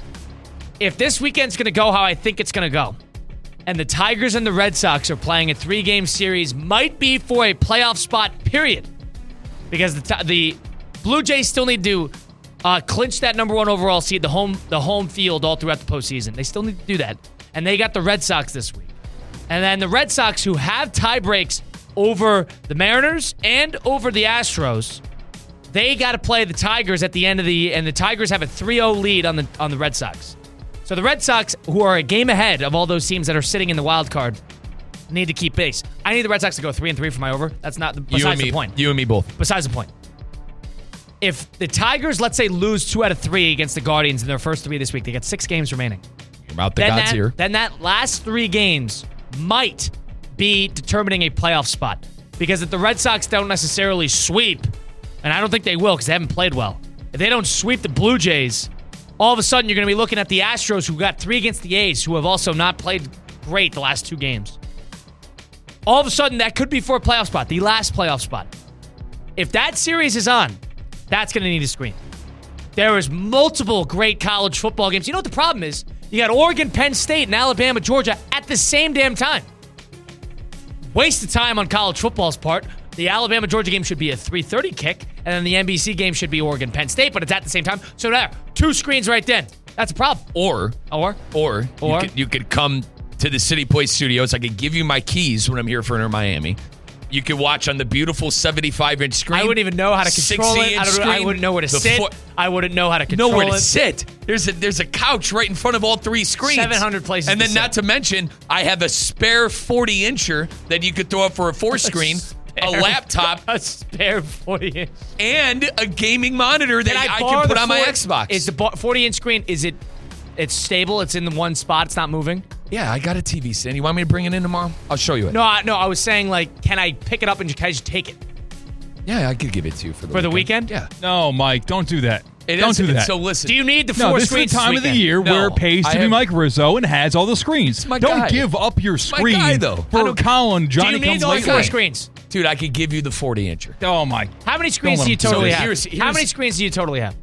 Speaker 1: If this weekend's going to go how I think it's going to go, and the Tigers and the Red Sox are playing a three game series, might be for a playoff spot. Period. Because the the Blue Jays still need to uh, clinch that number one overall seed, the home the home field all throughout the postseason. They still need to do that. And they got the Red Sox this week. And then the Red Sox, who have tie breaks over the Mariners and over the Astros, they got to play the Tigers at the end of the and the Tigers have a three oh lead on the on the Red Sox. So the Red Sox, who are a game ahead of all those teams that are sitting in the wild card, need to keep pace. I need the Red Sox to go three and three for my over. That's not the,
Speaker 3: you and
Speaker 1: besides
Speaker 3: me,
Speaker 1: the point.
Speaker 3: You and me both.
Speaker 1: Besides the point. If the Tigers, let's say, lose two out of three against the Guardians in their first three this week, they got six games remaining.
Speaker 3: You're about the
Speaker 1: Then
Speaker 3: gods
Speaker 1: that,
Speaker 3: here.
Speaker 1: then that last three games might be determining a playoff spot. Because if the Red Sox don't necessarily sweep, and I don't think they will because they haven't played well, if they don't sweep the Blue Jays, all of a sudden you're going to be looking at the Astros, who got three against the A's, who have also not played great the last two games. All of a sudden, that could be for a playoff spot, the last playoff spot. If that series is on, that's going to need a screen. There is multiple great college football games. You know what the problem is? You got Oregon, Penn State, and Alabama, Georgia at the same damn time. Waste of time on college football's part. The Alabama-Georgia game should be a three thirty kick, and then the N B C game should be Oregon-Penn State, but it's at the same time. So there, two screens right then. That's a problem.
Speaker 3: Or,
Speaker 1: or,
Speaker 3: or,
Speaker 1: or
Speaker 3: you could, you could come to the City Place Studios. I could give you my keys when I'm here for Inter Miami. You could watch on the beautiful seventy-five inch screen.
Speaker 1: I wouldn't even know how to control it. I, don't, I wouldn't know where to
Speaker 3: the
Speaker 1: sit.
Speaker 3: Fo-
Speaker 1: I wouldn't know how to control it.
Speaker 3: Nowhere to sit. There's a there's a couch right in front of all three screens.
Speaker 1: seven hundred places
Speaker 3: And then
Speaker 1: to
Speaker 3: not
Speaker 1: sit.
Speaker 3: to mention, I have a spare forty incher that you could throw up for a four screen, a, a laptop,
Speaker 1: a spare forty inch,
Speaker 3: and a gaming monitor that
Speaker 1: can I,
Speaker 3: I,
Speaker 1: borrow
Speaker 3: can put
Speaker 1: the
Speaker 3: on my
Speaker 1: four-
Speaker 3: Xbox.
Speaker 1: Is the forty inch screen, is it it's stable? It's in the one spot. It's not moving?
Speaker 3: Yeah, I got a T V stand. You want me to bring it in tomorrow? I'll show you it.
Speaker 1: No, I, no, I was saying, like, can I pick it up and just, can I just take it?
Speaker 3: Yeah, I could give it to you for the
Speaker 1: For the
Speaker 3: weekend.
Speaker 1: weekend?
Speaker 3: Yeah.
Speaker 2: No, Mike, don't do that.
Speaker 3: It
Speaker 2: don't
Speaker 3: is-
Speaker 2: do that.
Speaker 3: So listen.
Speaker 1: Do you need the four
Speaker 2: No, this is
Speaker 1: screens
Speaker 2: the time
Speaker 1: this
Speaker 2: of the
Speaker 1: weekend?
Speaker 2: year
Speaker 3: No,
Speaker 2: where it pays to
Speaker 3: I
Speaker 2: be
Speaker 3: have-
Speaker 2: Mike Rizzo and has all the screens.
Speaker 3: my
Speaker 2: Don't
Speaker 3: guy.
Speaker 2: give up your
Speaker 3: my
Speaker 2: screen
Speaker 3: guy, though. I
Speaker 2: for
Speaker 3: don't-
Speaker 2: Colin.
Speaker 1: Do
Speaker 2: Johnny
Speaker 1: you need
Speaker 2: comes
Speaker 1: only
Speaker 2: late.
Speaker 1: four
Speaker 2: late.
Speaker 1: screens?
Speaker 3: Dude, I could give you the forty incher.
Speaker 2: Oh, my.
Speaker 1: How many screens
Speaker 2: let
Speaker 1: do you
Speaker 2: him do
Speaker 1: totally
Speaker 3: it.
Speaker 1: have?
Speaker 3: Here's-
Speaker 1: How
Speaker 3: here's-
Speaker 1: many screens do you totally have?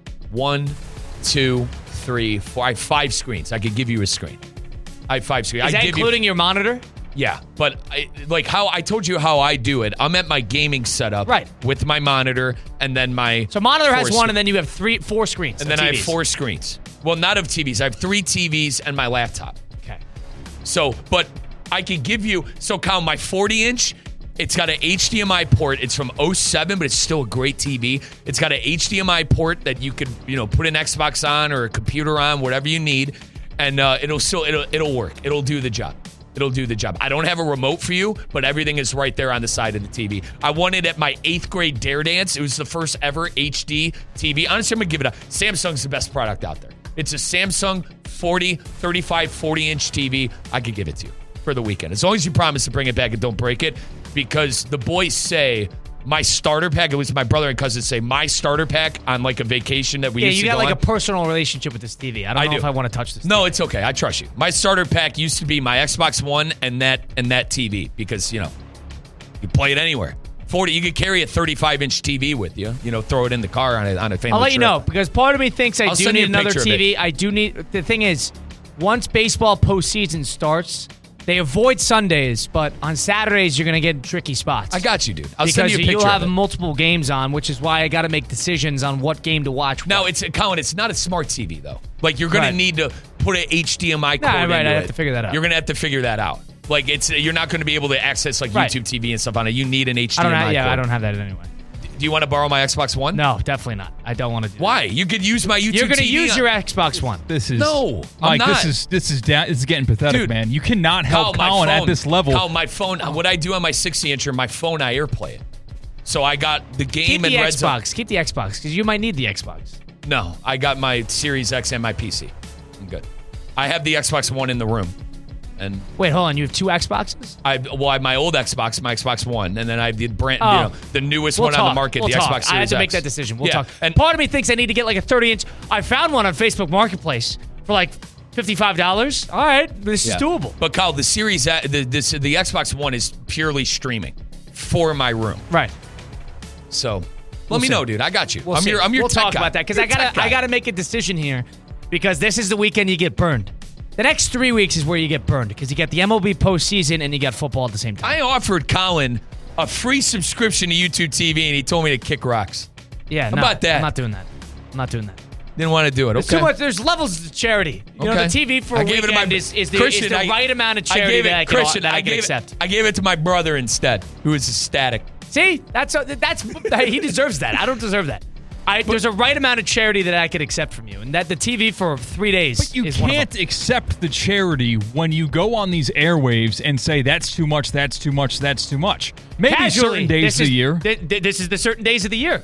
Speaker 3: One, two, three, four. I have five screens. I could give you a screen. I have five screens.
Speaker 1: Is
Speaker 3: I
Speaker 1: that
Speaker 3: give you-
Speaker 1: including your monitor?
Speaker 3: Yeah, but I, like how I told you how I do it. I'm at my gaming setup,
Speaker 1: Right.
Speaker 3: with my monitor, and then my
Speaker 1: So monitor has
Speaker 3: four
Speaker 1: one,
Speaker 3: scre-
Speaker 1: and then you have three, four screens.
Speaker 3: and
Speaker 1: of
Speaker 3: then I
Speaker 1: T
Speaker 3: have
Speaker 1: Vs.
Speaker 3: four screens. Well, not of T Vs. I have three T Vs and my laptop.
Speaker 1: Okay.
Speaker 3: So, but I could give you. So, Kyle, my forty inch. It's got an H D M I port. It's from oh seven, but it's still a great T V. It's got an H D M I port that you could, you know, put an Xbox on or a computer on, whatever you need, and uh, it'll still it'll it'll work. It'll do the job. It'll do the job. I don't have a remote for you, but everything is right there on the side of the T V. I won it at my eighth grade Dare Dance. It was the first ever H D T V. Honestly, I'm going to give it a Samsung's the best product out there. It's a Samsung forty, thirty-five, forty inch T V. I could give it to you for the weekend. As long as you promise to bring it back and don't break it, because the boys say my starter pack, at least my brother and cousins say, my starter pack on like a vacation that we
Speaker 1: Yeah,
Speaker 3: used
Speaker 1: you
Speaker 3: to
Speaker 1: got
Speaker 3: go
Speaker 1: like
Speaker 3: on,
Speaker 1: a personal relationship with this T V. I don't
Speaker 3: I
Speaker 1: know
Speaker 3: do.
Speaker 1: if I want to touch this.
Speaker 3: No, it's okay. I trust you. My starter pack used to be my Xbox One and that and that T V because, you know, you play it anywhere. forty, you could carry a thirty-five inch T V with you. You know, throw it in the car on a, on a family
Speaker 1: I'll let you
Speaker 3: trip.
Speaker 1: know, because part of me thinks I
Speaker 3: I'll
Speaker 1: do
Speaker 3: send you
Speaker 1: need
Speaker 3: a
Speaker 1: another
Speaker 3: picture of
Speaker 1: T V.
Speaker 3: it.
Speaker 1: I do need. The thing is, once baseball postseason starts, they avoid Sundays, but on Saturdays you're going to get tricky spots.
Speaker 3: I got you, dude. I'll
Speaker 1: because
Speaker 3: send you a picture
Speaker 1: you'll have
Speaker 3: of it.
Speaker 1: multiple games on, which is why I got to make decisions on what game to watch.
Speaker 3: Now, it's Colin, it's not a smart T V, though. Like, you're going
Speaker 1: Right.
Speaker 3: to need to put an H D M I cord
Speaker 1: Nah, right,
Speaker 3: into
Speaker 1: I
Speaker 3: it.
Speaker 1: have to figure that out.
Speaker 3: You're going to have to figure that out. Like, it's you're not going to be able to access, like,
Speaker 1: Right.
Speaker 3: YouTube T V and stuff on it. You need an H D
Speaker 1: I
Speaker 3: M I
Speaker 1: don't. Have, yeah,
Speaker 3: cord.
Speaker 1: I don't have that anyway.
Speaker 3: Do you want to borrow my Xbox One?
Speaker 1: No, definitely not. I don't want to. do
Speaker 3: Why? You could use my YouTube
Speaker 1: that. You're going to
Speaker 3: T V
Speaker 1: use
Speaker 3: on-
Speaker 1: your Xbox One.
Speaker 2: This is
Speaker 3: No, I'm
Speaker 2: Mike. This
Speaker 3: not.
Speaker 2: is this is down. This is getting pathetic,
Speaker 3: Dude,
Speaker 2: man. You cannot help
Speaker 3: Kyle, my
Speaker 2: Colin at
Speaker 3: phone-
Speaker 2: this level.
Speaker 3: Kyle, my phone, what I do on my sixty incher, my phone, I AirPlay it. So I got the game
Speaker 1: Keep
Speaker 3: and
Speaker 1: the
Speaker 3: Red Zone.
Speaker 1: Xbox. Keep the Xbox because you might need the Xbox.
Speaker 3: No, I got my Series X and my P C. I'm good. I have the Xbox One in the room. And
Speaker 1: Wait, hold on. You have two Xboxes?
Speaker 3: I well, I have my old Xbox, my Xbox One, and then I have the brand,
Speaker 1: Oh.
Speaker 3: you know, the newest
Speaker 1: We'll
Speaker 3: one
Speaker 1: talk.
Speaker 3: on the market,
Speaker 1: We'll
Speaker 3: the
Speaker 1: talk.
Speaker 3: Xbox Series
Speaker 1: I had to make
Speaker 3: X.
Speaker 1: that decision. We'll
Speaker 3: Yeah,
Speaker 1: talk.
Speaker 3: And
Speaker 1: Part of me thinks I need to get like a thirty inch. I found one on Facebook Marketplace for like fifty-five dollars. All right, this
Speaker 3: yeah.
Speaker 1: is doable.
Speaker 3: But Kyle, the Series, uh, the this, the Xbox One is purely streaming for my room.
Speaker 1: Right.
Speaker 3: So let
Speaker 1: We'll
Speaker 3: me
Speaker 1: see.
Speaker 3: know, dude. I got you.
Speaker 1: We'll
Speaker 3: I'm
Speaker 1: see.
Speaker 3: your, I'm your
Speaker 1: we'll
Speaker 3: tech
Speaker 1: talk
Speaker 3: guy.
Speaker 1: about that because
Speaker 3: You're
Speaker 1: I
Speaker 3: a tech
Speaker 1: gotta
Speaker 3: guy.
Speaker 1: I gotta make a decision here because this is the weekend you get burned. The next three weeks is where you get burned because you get the M L B postseason and you got football at the same time.
Speaker 3: I offered Colin a free subscription to YouTube T V, and he told me to kick rocks.
Speaker 1: yeah,
Speaker 3: How
Speaker 1: no,
Speaker 3: about that?
Speaker 1: I'm not doing that. I'm not doing that.
Speaker 3: Didn't want to do it.
Speaker 1: There's
Speaker 3: Okay.
Speaker 1: too much. There's levels to charity. You know,
Speaker 3: Okay.
Speaker 1: the T V for
Speaker 3: I
Speaker 1: a
Speaker 3: gave it to
Speaker 1: weekend
Speaker 3: my-
Speaker 1: is, is the,
Speaker 3: Christian,
Speaker 1: is the
Speaker 3: I-
Speaker 1: right amount of
Speaker 3: I
Speaker 1: charity
Speaker 3: gave it,
Speaker 1: that I can,
Speaker 3: Christian,
Speaker 1: that I
Speaker 3: I
Speaker 1: can
Speaker 3: gave
Speaker 1: accept.
Speaker 3: It, I gave it to my brother instead, who is ecstatic.
Speaker 1: See, that's that's he deserves that. I don't deserve that. I, there's a right amount of charity that I could accept from you, and that the T V for three days.
Speaker 2: But you
Speaker 1: is one of
Speaker 2: can't
Speaker 1: them.
Speaker 2: accept the charity when you go on these airwaves and say that's too much, that's too much, that's too much. Maybe
Speaker 1: Casually,
Speaker 2: certain days
Speaker 1: this
Speaker 2: of the
Speaker 1: is-
Speaker 2: year.
Speaker 1: th- th- This is the certain days of the year.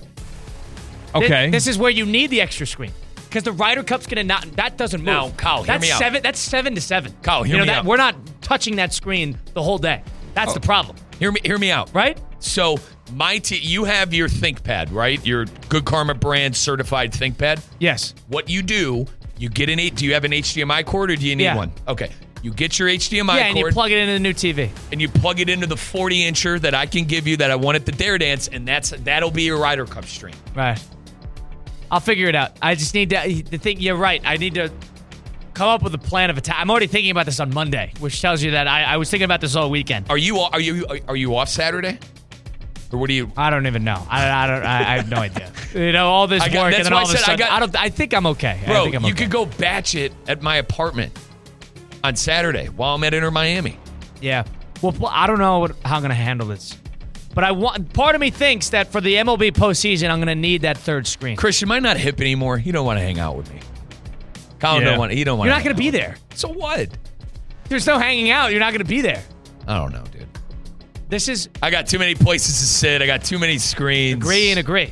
Speaker 1: Th-
Speaker 2: Okay.
Speaker 1: This is where you need the extra screen because the Ryder Cup's gonna not. That doesn't move.
Speaker 3: Now, Kyle, hear
Speaker 1: that's
Speaker 3: me out.
Speaker 1: seven. That's seven to seven.
Speaker 3: Kyle, hear
Speaker 1: you know,
Speaker 3: me
Speaker 1: that,
Speaker 3: out.
Speaker 1: We're not touching that screen the whole day. That's
Speaker 3: Oh.
Speaker 1: the problem,
Speaker 3: Hear me, hear me out.
Speaker 1: right?
Speaker 3: So my t- you have your ThinkPad, right? Your Good Karma brand certified ThinkPad.
Speaker 1: Yes.
Speaker 3: What you do, you get an eight. Do you have an H D M I cord or do you need
Speaker 1: Yeah.
Speaker 3: one? Okay. You get your H D M I
Speaker 1: Yeah, and you
Speaker 3: cord
Speaker 1: plug it into the new T V.
Speaker 3: and you plug it into the forty incher that I can give you that I want at the Dare Dance, and that's that'll be your Ryder Cup stream.
Speaker 1: Right. I'll figure it out. I just need to. The thing. You're right. I need to. come up with a plan of attack. I'm already thinking about this on Monday, which tells you that I, I was thinking about this all weekend.
Speaker 3: Are you are you are you off Saturday? Or what do you?
Speaker 1: I don't even know. I, I don't. I, I have no idea. You know, all this
Speaker 3: got,
Speaker 1: work, and then all of a
Speaker 3: I,
Speaker 1: sudden,
Speaker 3: got,
Speaker 1: I don't. I think I'm okay.
Speaker 3: Bro,
Speaker 1: I think I'm
Speaker 3: you
Speaker 1: okay.
Speaker 3: could go batch it at my apartment on Saturday while I'm at Inter Miami.
Speaker 1: Yeah. Well, I don't know what, how I'm going to handle this, but I want. Part of me thinks that for the M L B postseason, I'm going to need that third screen.
Speaker 3: Christian, am I not hip anymore? You don't want to hang out with me. Colin
Speaker 2: Yeah.
Speaker 3: don't want. You don't want.
Speaker 1: You're not going to be there.
Speaker 3: So what?
Speaker 1: There's no hanging out. You're not going to be there.
Speaker 3: I don't know, dude.
Speaker 1: This is
Speaker 3: I got too many places to sit. I got too many screens.
Speaker 1: agree and agree.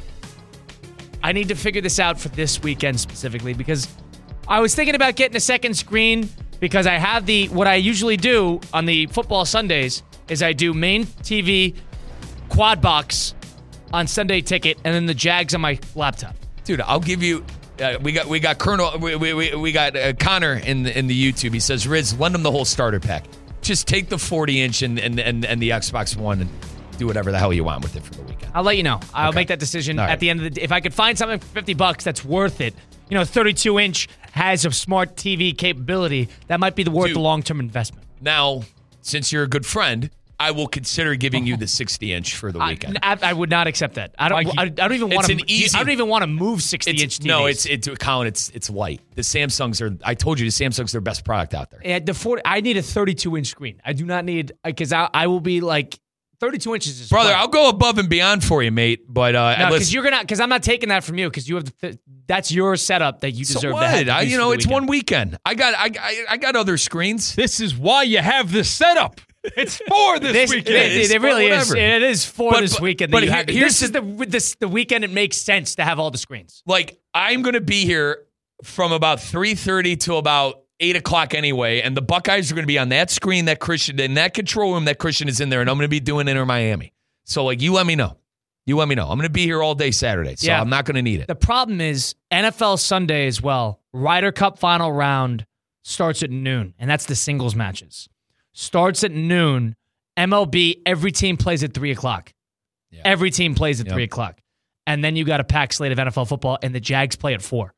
Speaker 1: I need to figure this out for this weekend specifically because I was thinking about getting a second screen because I have the what I usually do on the football Sundays is I do main T V, quad box on Sunday Ticket, and then the Jags on my laptop.
Speaker 3: Dude, I'll give you. Uh, we got we got Colonel. We we, we, we got uh, Connor in the in the YouTube. He says, Riz, lend him the whole starter pack. Just take the forty inch and, and, and, and the Xbox One and do whatever the hell you want with it for the weekend.
Speaker 1: I'll let you know. I'll
Speaker 3: Okay.
Speaker 1: make that decision
Speaker 3: All
Speaker 1: at
Speaker 3: right.
Speaker 1: the end of the day. If I could find something for fifty bucks that's worth it, you know, thirty-two inch has a smart T V capability, that might be the worth
Speaker 3: Dude.
Speaker 1: the long-term investment.
Speaker 3: Now, since you're a good friend, I will consider giving you the sixty inch for the
Speaker 1: I,
Speaker 3: weekend.
Speaker 1: I, I would not accept that. I don't.
Speaker 3: Like,
Speaker 1: I, I don't even want
Speaker 3: it's
Speaker 1: to.
Speaker 3: an easy-
Speaker 1: I don't even want to move sixty inch T Vs.
Speaker 3: no, it's it's Colin. It's it's light. The Samsungs are. I told you, the Samsungs are their best product out there.
Speaker 1: And the forty. I need a thirty-two inch screen. I do not need because I, I will be like thirty-two inches is
Speaker 3: Brother,
Speaker 1: fine.
Speaker 3: I'll go above and beyond for you, mate. But uh,
Speaker 1: No,
Speaker 3: listen-
Speaker 1: because you're gonna. Because I'm not taking that from you. Because you have. The, that's your setup that you
Speaker 3: so
Speaker 1: deserve.
Speaker 3: what?
Speaker 1: To have to
Speaker 3: I,
Speaker 1: use
Speaker 3: you
Speaker 1: for
Speaker 3: know,
Speaker 1: the
Speaker 3: it's
Speaker 1: weekend.
Speaker 3: one weekend. I got I, I I got other screens.
Speaker 2: This is why you have this setup. It's for this,
Speaker 1: This,
Speaker 2: weekend.
Speaker 1: it, it,
Speaker 3: It's
Speaker 1: really
Speaker 3: for
Speaker 1: is.
Speaker 3: whatever.
Speaker 1: It is for
Speaker 3: But-
Speaker 1: this
Speaker 3: but-
Speaker 1: weekend.
Speaker 3: but
Speaker 1: That you
Speaker 3: here-
Speaker 1: have.
Speaker 3: here's
Speaker 1: This is the this the weekend. It makes sense to have all the screens.
Speaker 3: Like I'm going to be here from about three thirty to about eight o'clock anyway, and the Buckeyes are going to be on that screen that Christian in that control room that Christian is in there, and I'm going to be doing Inter Miami. So like, you let me know. You let me know. I'm going to be here all day Saturday, so
Speaker 1: Yeah.
Speaker 3: I'm not going to need it.
Speaker 1: The problem is N F L Sunday as well. Ryder Cup final round starts at noon, and that's the singles matches. Starts at noon. M L B, every team plays at three o'clock.
Speaker 3: Yeah.
Speaker 1: Every team plays at
Speaker 3: Yep.
Speaker 1: three o'clock. And then you got a packed slate of N F L football, and the Jags play at four.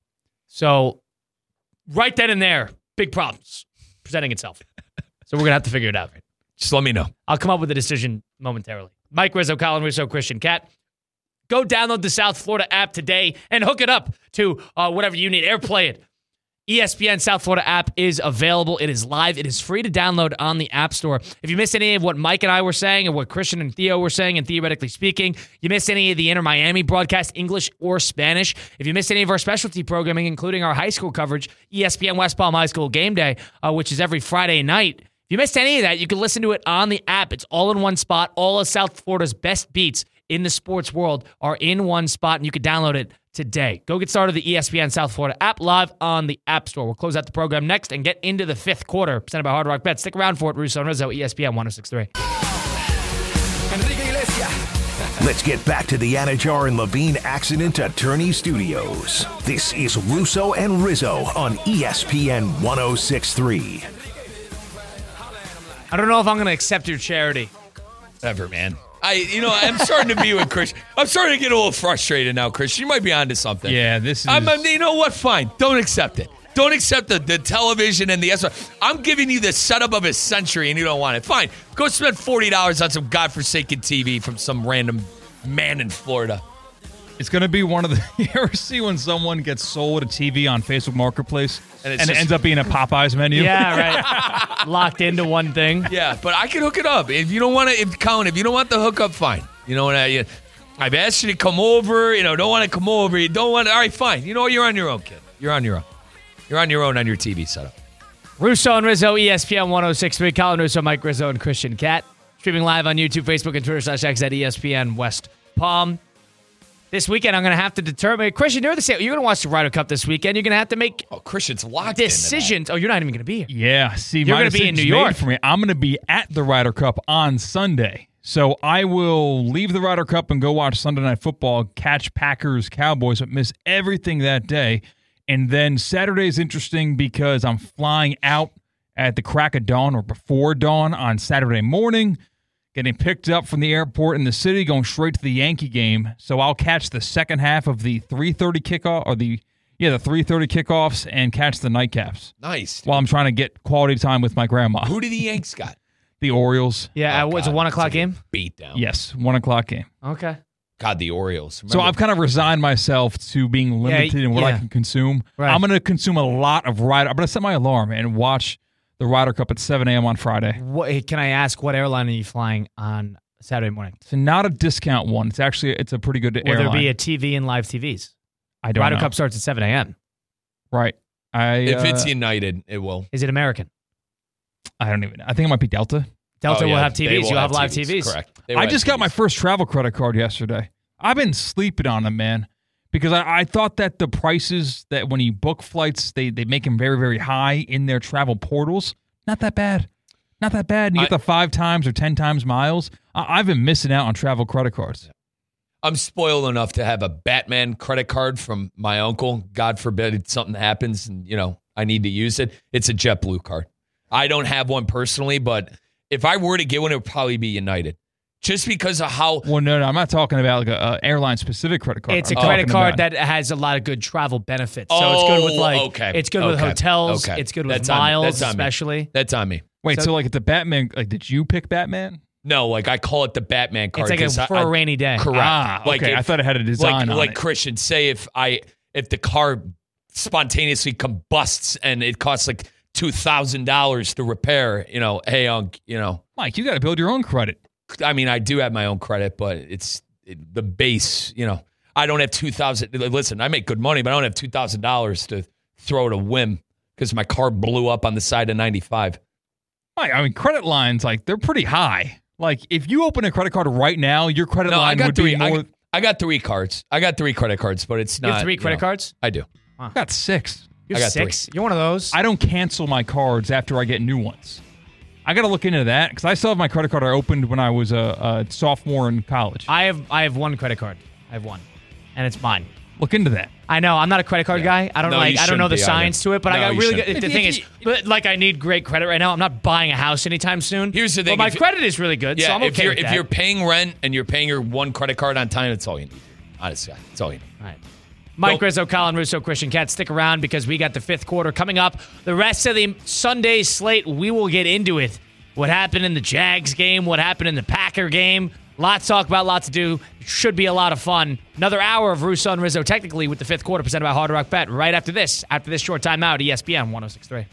Speaker 1: So right then and there, big problems presenting itself. So we're going to have to figure it out.
Speaker 3: Just let me know.
Speaker 1: I'll come up with a decision momentarily. Mike Rizzo, Colin Russo, Christian Cat. Go download the South Florida app today and hook it up to uh, whatever you need. AirPlay it. E S P N South Florida app is available. It is live. It is free to download on the App Store. If you missed any of what Mike and I were saying and what Christian and Theo were saying, and theoretically speaking, you missed any of the Inter Miami broadcast, English or Spanish. If you missed any of our specialty programming, including our high school coverage, E S P N West Palm High School Game Day, uh, which is every Friday night. If you missed any of that, you can listen to it on the app. It's all in one spot. All of South Florida's best beats in the sports world are in one spot, and you can download it today. Go get started with the E S P N South Florida app live on the App Store. We'll close out the program next and get into the fifth quarter, presented by Hard Rock Bet. Stick around for it. Russo and Rizzo, E S P N one oh six point three.
Speaker 4: Let's get back to the Anajar and Levine Accident Attorney Studios. This is Russo and Rizzo on E S P N one oh six point three.
Speaker 1: I don't know if I'm going to accept your charity.
Speaker 3: Ever, man. I, you know, I'm starting to be with Christian. I'm starting to get a little frustrated now, Christian. You might be onto something.
Speaker 2: Yeah, this is.
Speaker 3: I'm, I'm- you know what? Fine. Don't accept it. Don't accept the, the television and the S R. I'm giving you the setup of a century and you don't want it. Fine. Go spend forty dollars on some godforsaken T V from some random man in Florida.
Speaker 2: It's going to be one of the. You ever see when someone gets sold a T V on Facebook Marketplace
Speaker 3: And
Speaker 2: and,
Speaker 3: it's
Speaker 2: it
Speaker 3: just-
Speaker 2: ends up being a Popeyes menu?
Speaker 1: Yeah, right. Locked into one thing.
Speaker 3: Yeah, but I can hook it up. If you don't want to, if Colin, if you don't want the hookup, fine. You know what I you, I've asked you to come over. You know, don't want to come over. You don't want. All right, fine. You know what? You're on your own, kid. You're on your own. You're on your own on your T V setup.
Speaker 1: Russo and Rizzo, E S P N one oh six point three. Colin Russo, Mike Rizzo, and Christian Cat. Streaming live on YouTube, Facebook, and Twitter slash X at E S P N West Palm. This weekend, I'm going to have to determine. Christian, you're the same. You're going to watch the Ryder Cup this weekend. You're going to have to make
Speaker 3: Oh, Christian's locked
Speaker 1: decisions. Oh, you're not even going to be here.
Speaker 2: Yeah, see,
Speaker 1: You're
Speaker 2: my
Speaker 1: gonna be in
Speaker 2: decision's
Speaker 1: New
Speaker 2: made
Speaker 1: York.
Speaker 2: for me. I'm going to be at the Ryder Cup on Sunday. So I will leave the Ryder Cup and go watch Sunday Night Football, catch Packers, Cowboys, but miss everything that day. And then Saturday's interesting because I'm flying out at the crack of dawn or before dawn on Saturday morning, getting picked up from the airport in the city, going straight to the Yankee game. So I'll catch the second half of the three thirty kickoff or the Yeah, the three thirty kickoffs and catch the nightcaps.
Speaker 3: Nice. Dude.
Speaker 2: While I'm trying to get quality time with my grandma.
Speaker 3: Who do the Yanks got?
Speaker 2: The Orioles.
Speaker 1: Yeah, oh, uh, it's a one o'clock game?
Speaker 3: Beat down.
Speaker 2: Yes, one o'clock game.
Speaker 1: Okay.
Speaker 3: God, the Orioles. Remember?
Speaker 2: So I've kind of resigned myself to being limited
Speaker 1: yeah,
Speaker 2: in what
Speaker 1: yeah.
Speaker 2: I can consume.
Speaker 1: Right.
Speaker 2: I'm going to consume a lot of Ryder. I'm going to set my alarm and watch the Ryder Cup at seven a.m. on Friday.
Speaker 1: What, can I ask, what airline are you flying on Saturday morning?
Speaker 2: It's not a discount one. It's actually it's a pretty good
Speaker 1: Will
Speaker 2: airline.
Speaker 1: Will there be a T V and live T Vs?
Speaker 2: I don't
Speaker 1: Ryder
Speaker 2: know.
Speaker 1: Cup starts at seven a.m.
Speaker 2: Right. I,
Speaker 3: if
Speaker 2: uh,
Speaker 3: it's United, it will.
Speaker 1: Is it American?
Speaker 2: I don't even know. I think it might be Delta.
Speaker 1: Delta
Speaker 3: oh, yeah,
Speaker 1: will have T Vs. You'll have, have live
Speaker 3: T Vs.
Speaker 1: T Vs.
Speaker 3: Correct.
Speaker 2: I just got my first travel credit card yesterday. I've been sleeping on them, man, because I, I thought that the prices that when you book flights, they, they make them very, very high in their travel portals. Not that bad. Not that bad. And you
Speaker 3: I,
Speaker 2: get the five times or ten times miles. I, I've been missing out on travel credit cards.
Speaker 3: I'm spoiled enough to have a Batman credit card from my uncle. God forbid something happens and, you know, I need to use it. It's a JetBlue card. I don't have one personally, but if I were to get one, it would probably be United. Just because of how...
Speaker 2: Well, no, no, I'm not talking about like a, a airline-specific credit card.
Speaker 1: It's
Speaker 2: I'm
Speaker 1: a credit card
Speaker 2: about,
Speaker 1: that has a lot of good travel benefits. So
Speaker 3: oh,
Speaker 1: it's good with like...
Speaker 3: okay.
Speaker 1: It's good
Speaker 3: okay.
Speaker 1: with hotels.
Speaker 3: Okay.
Speaker 1: It's good
Speaker 3: That's
Speaker 1: with miles,
Speaker 3: That's
Speaker 1: especially.
Speaker 3: Me. That's on me.
Speaker 2: Wait, so,
Speaker 1: so
Speaker 2: like it's a Batman... Like, did you pick Batman?
Speaker 3: No, like I call it the Batman card.
Speaker 1: It's like a, for
Speaker 3: I,
Speaker 1: a rainy day.
Speaker 3: Correct.
Speaker 2: Ah,
Speaker 3: like
Speaker 2: okay.
Speaker 3: if,
Speaker 2: I thought it had a design
Speaker 3: like,
Speaker 2: on
Speaker 3: like
Speaker 2: it.
Speaker 3: Christian, say if I if the car spontaneously combusts and it costs like two thousand dollars to repair, you know, hey, um, you know,
Speaker 2: Mike, you got to build your own credit.
Speaker 3: I mean, I do have my own credit, but it's it, the base. You know, I don't have two thousand. Listen, I make good money, but I don't have two thousand dollars to throw at a whim because my car blew up on the side of ninety-five.
Speaker 2: Mike, I mean, credit lines like they're pretty high. Like, if you open a credit card right now, your credit
Speaker 3: no,
Speaker 2: line
Speaker 3: I got
Speaker 2: would
Speaker 3: three.
Speaker 2: be more...
Speaker 3: I, I got three cards. I got three credit cards, but it's
Speaker 1: you
Speaker 3: not...
Speaker 1: have three credit
Speaker 3: you know,
Speaker 1: cards?
Speaker 3: I do.
Speaker 2: I got six.
Speaker 1: You
Speaker 3: I
Speaker 1: have
Speaker 3: got
Speaker 1: six?
Speaker 3: three.
Speaker 1: You're one of those?
Speaker 2: I don't cancel my cards after I get new ones. I got to look into that, because I still have my credit card I opened when I was a, a sophomore in college.
Speaker 1: I have I have one credit card. I have one. And it's mine.
Speaker 2: Look into that.
Speaker 1: I know. I'm not a credit card
Speaker 3: Yeah.
Speaker 1: guy. I don't
Speaker 3: No,
Speaker 1: like.
Speaker 3: you
Speaker 1: I don't know the
Speaker 3: shouldn't be
Speaker 1: science
Speaker 3: either.
Speaker 1: to it, but
Speaker 3: No,
Speaker 1: I got
Speaker 3: you
Speaker 1: really
Speaker 3: shouldn't.
Speaker 1: good. The
Speaker 2: If-
Speaker 1: thing
Speaker 2: if
Speaker 1: is,
Speaker 2: you-
Speaker 1: but like I need great credit right now. I'm not buying a house anytime soon.
Speaker 3: Here's the thing,
Speaker 1: But my
Speaker 3: if you-
Speaker 1: credit is really good,
Speaker 3: Yeah,
Speaker 1: so I'm
Speaker 3: if
Speaker 1: okay
Speaker 3: you're
Speaker 1: with
Speaker 3: if
Speaker 1: that.
Speaker 3: you're paying rent and you're paying your one credit card on time, that's all you need. Honestly, that's all you need.
Speaker 1: All right. Mike
Speaker 3: Nope.
Speaker 1: Rizzo, Colin Russo, Christian Katz, stick around because we got the fifth quarter coming up. The rest of the Sunday slate, we will get into it. What happened in the Jags game, what happened in the Packer game. Lots to talk about, lots to do. Should be a lot of fun. Another hour of Russo and Rizzo, technically, with the fifth quarter presented by Hard Rock Bet right after this, after this short timeout, E S P N one oh six point three.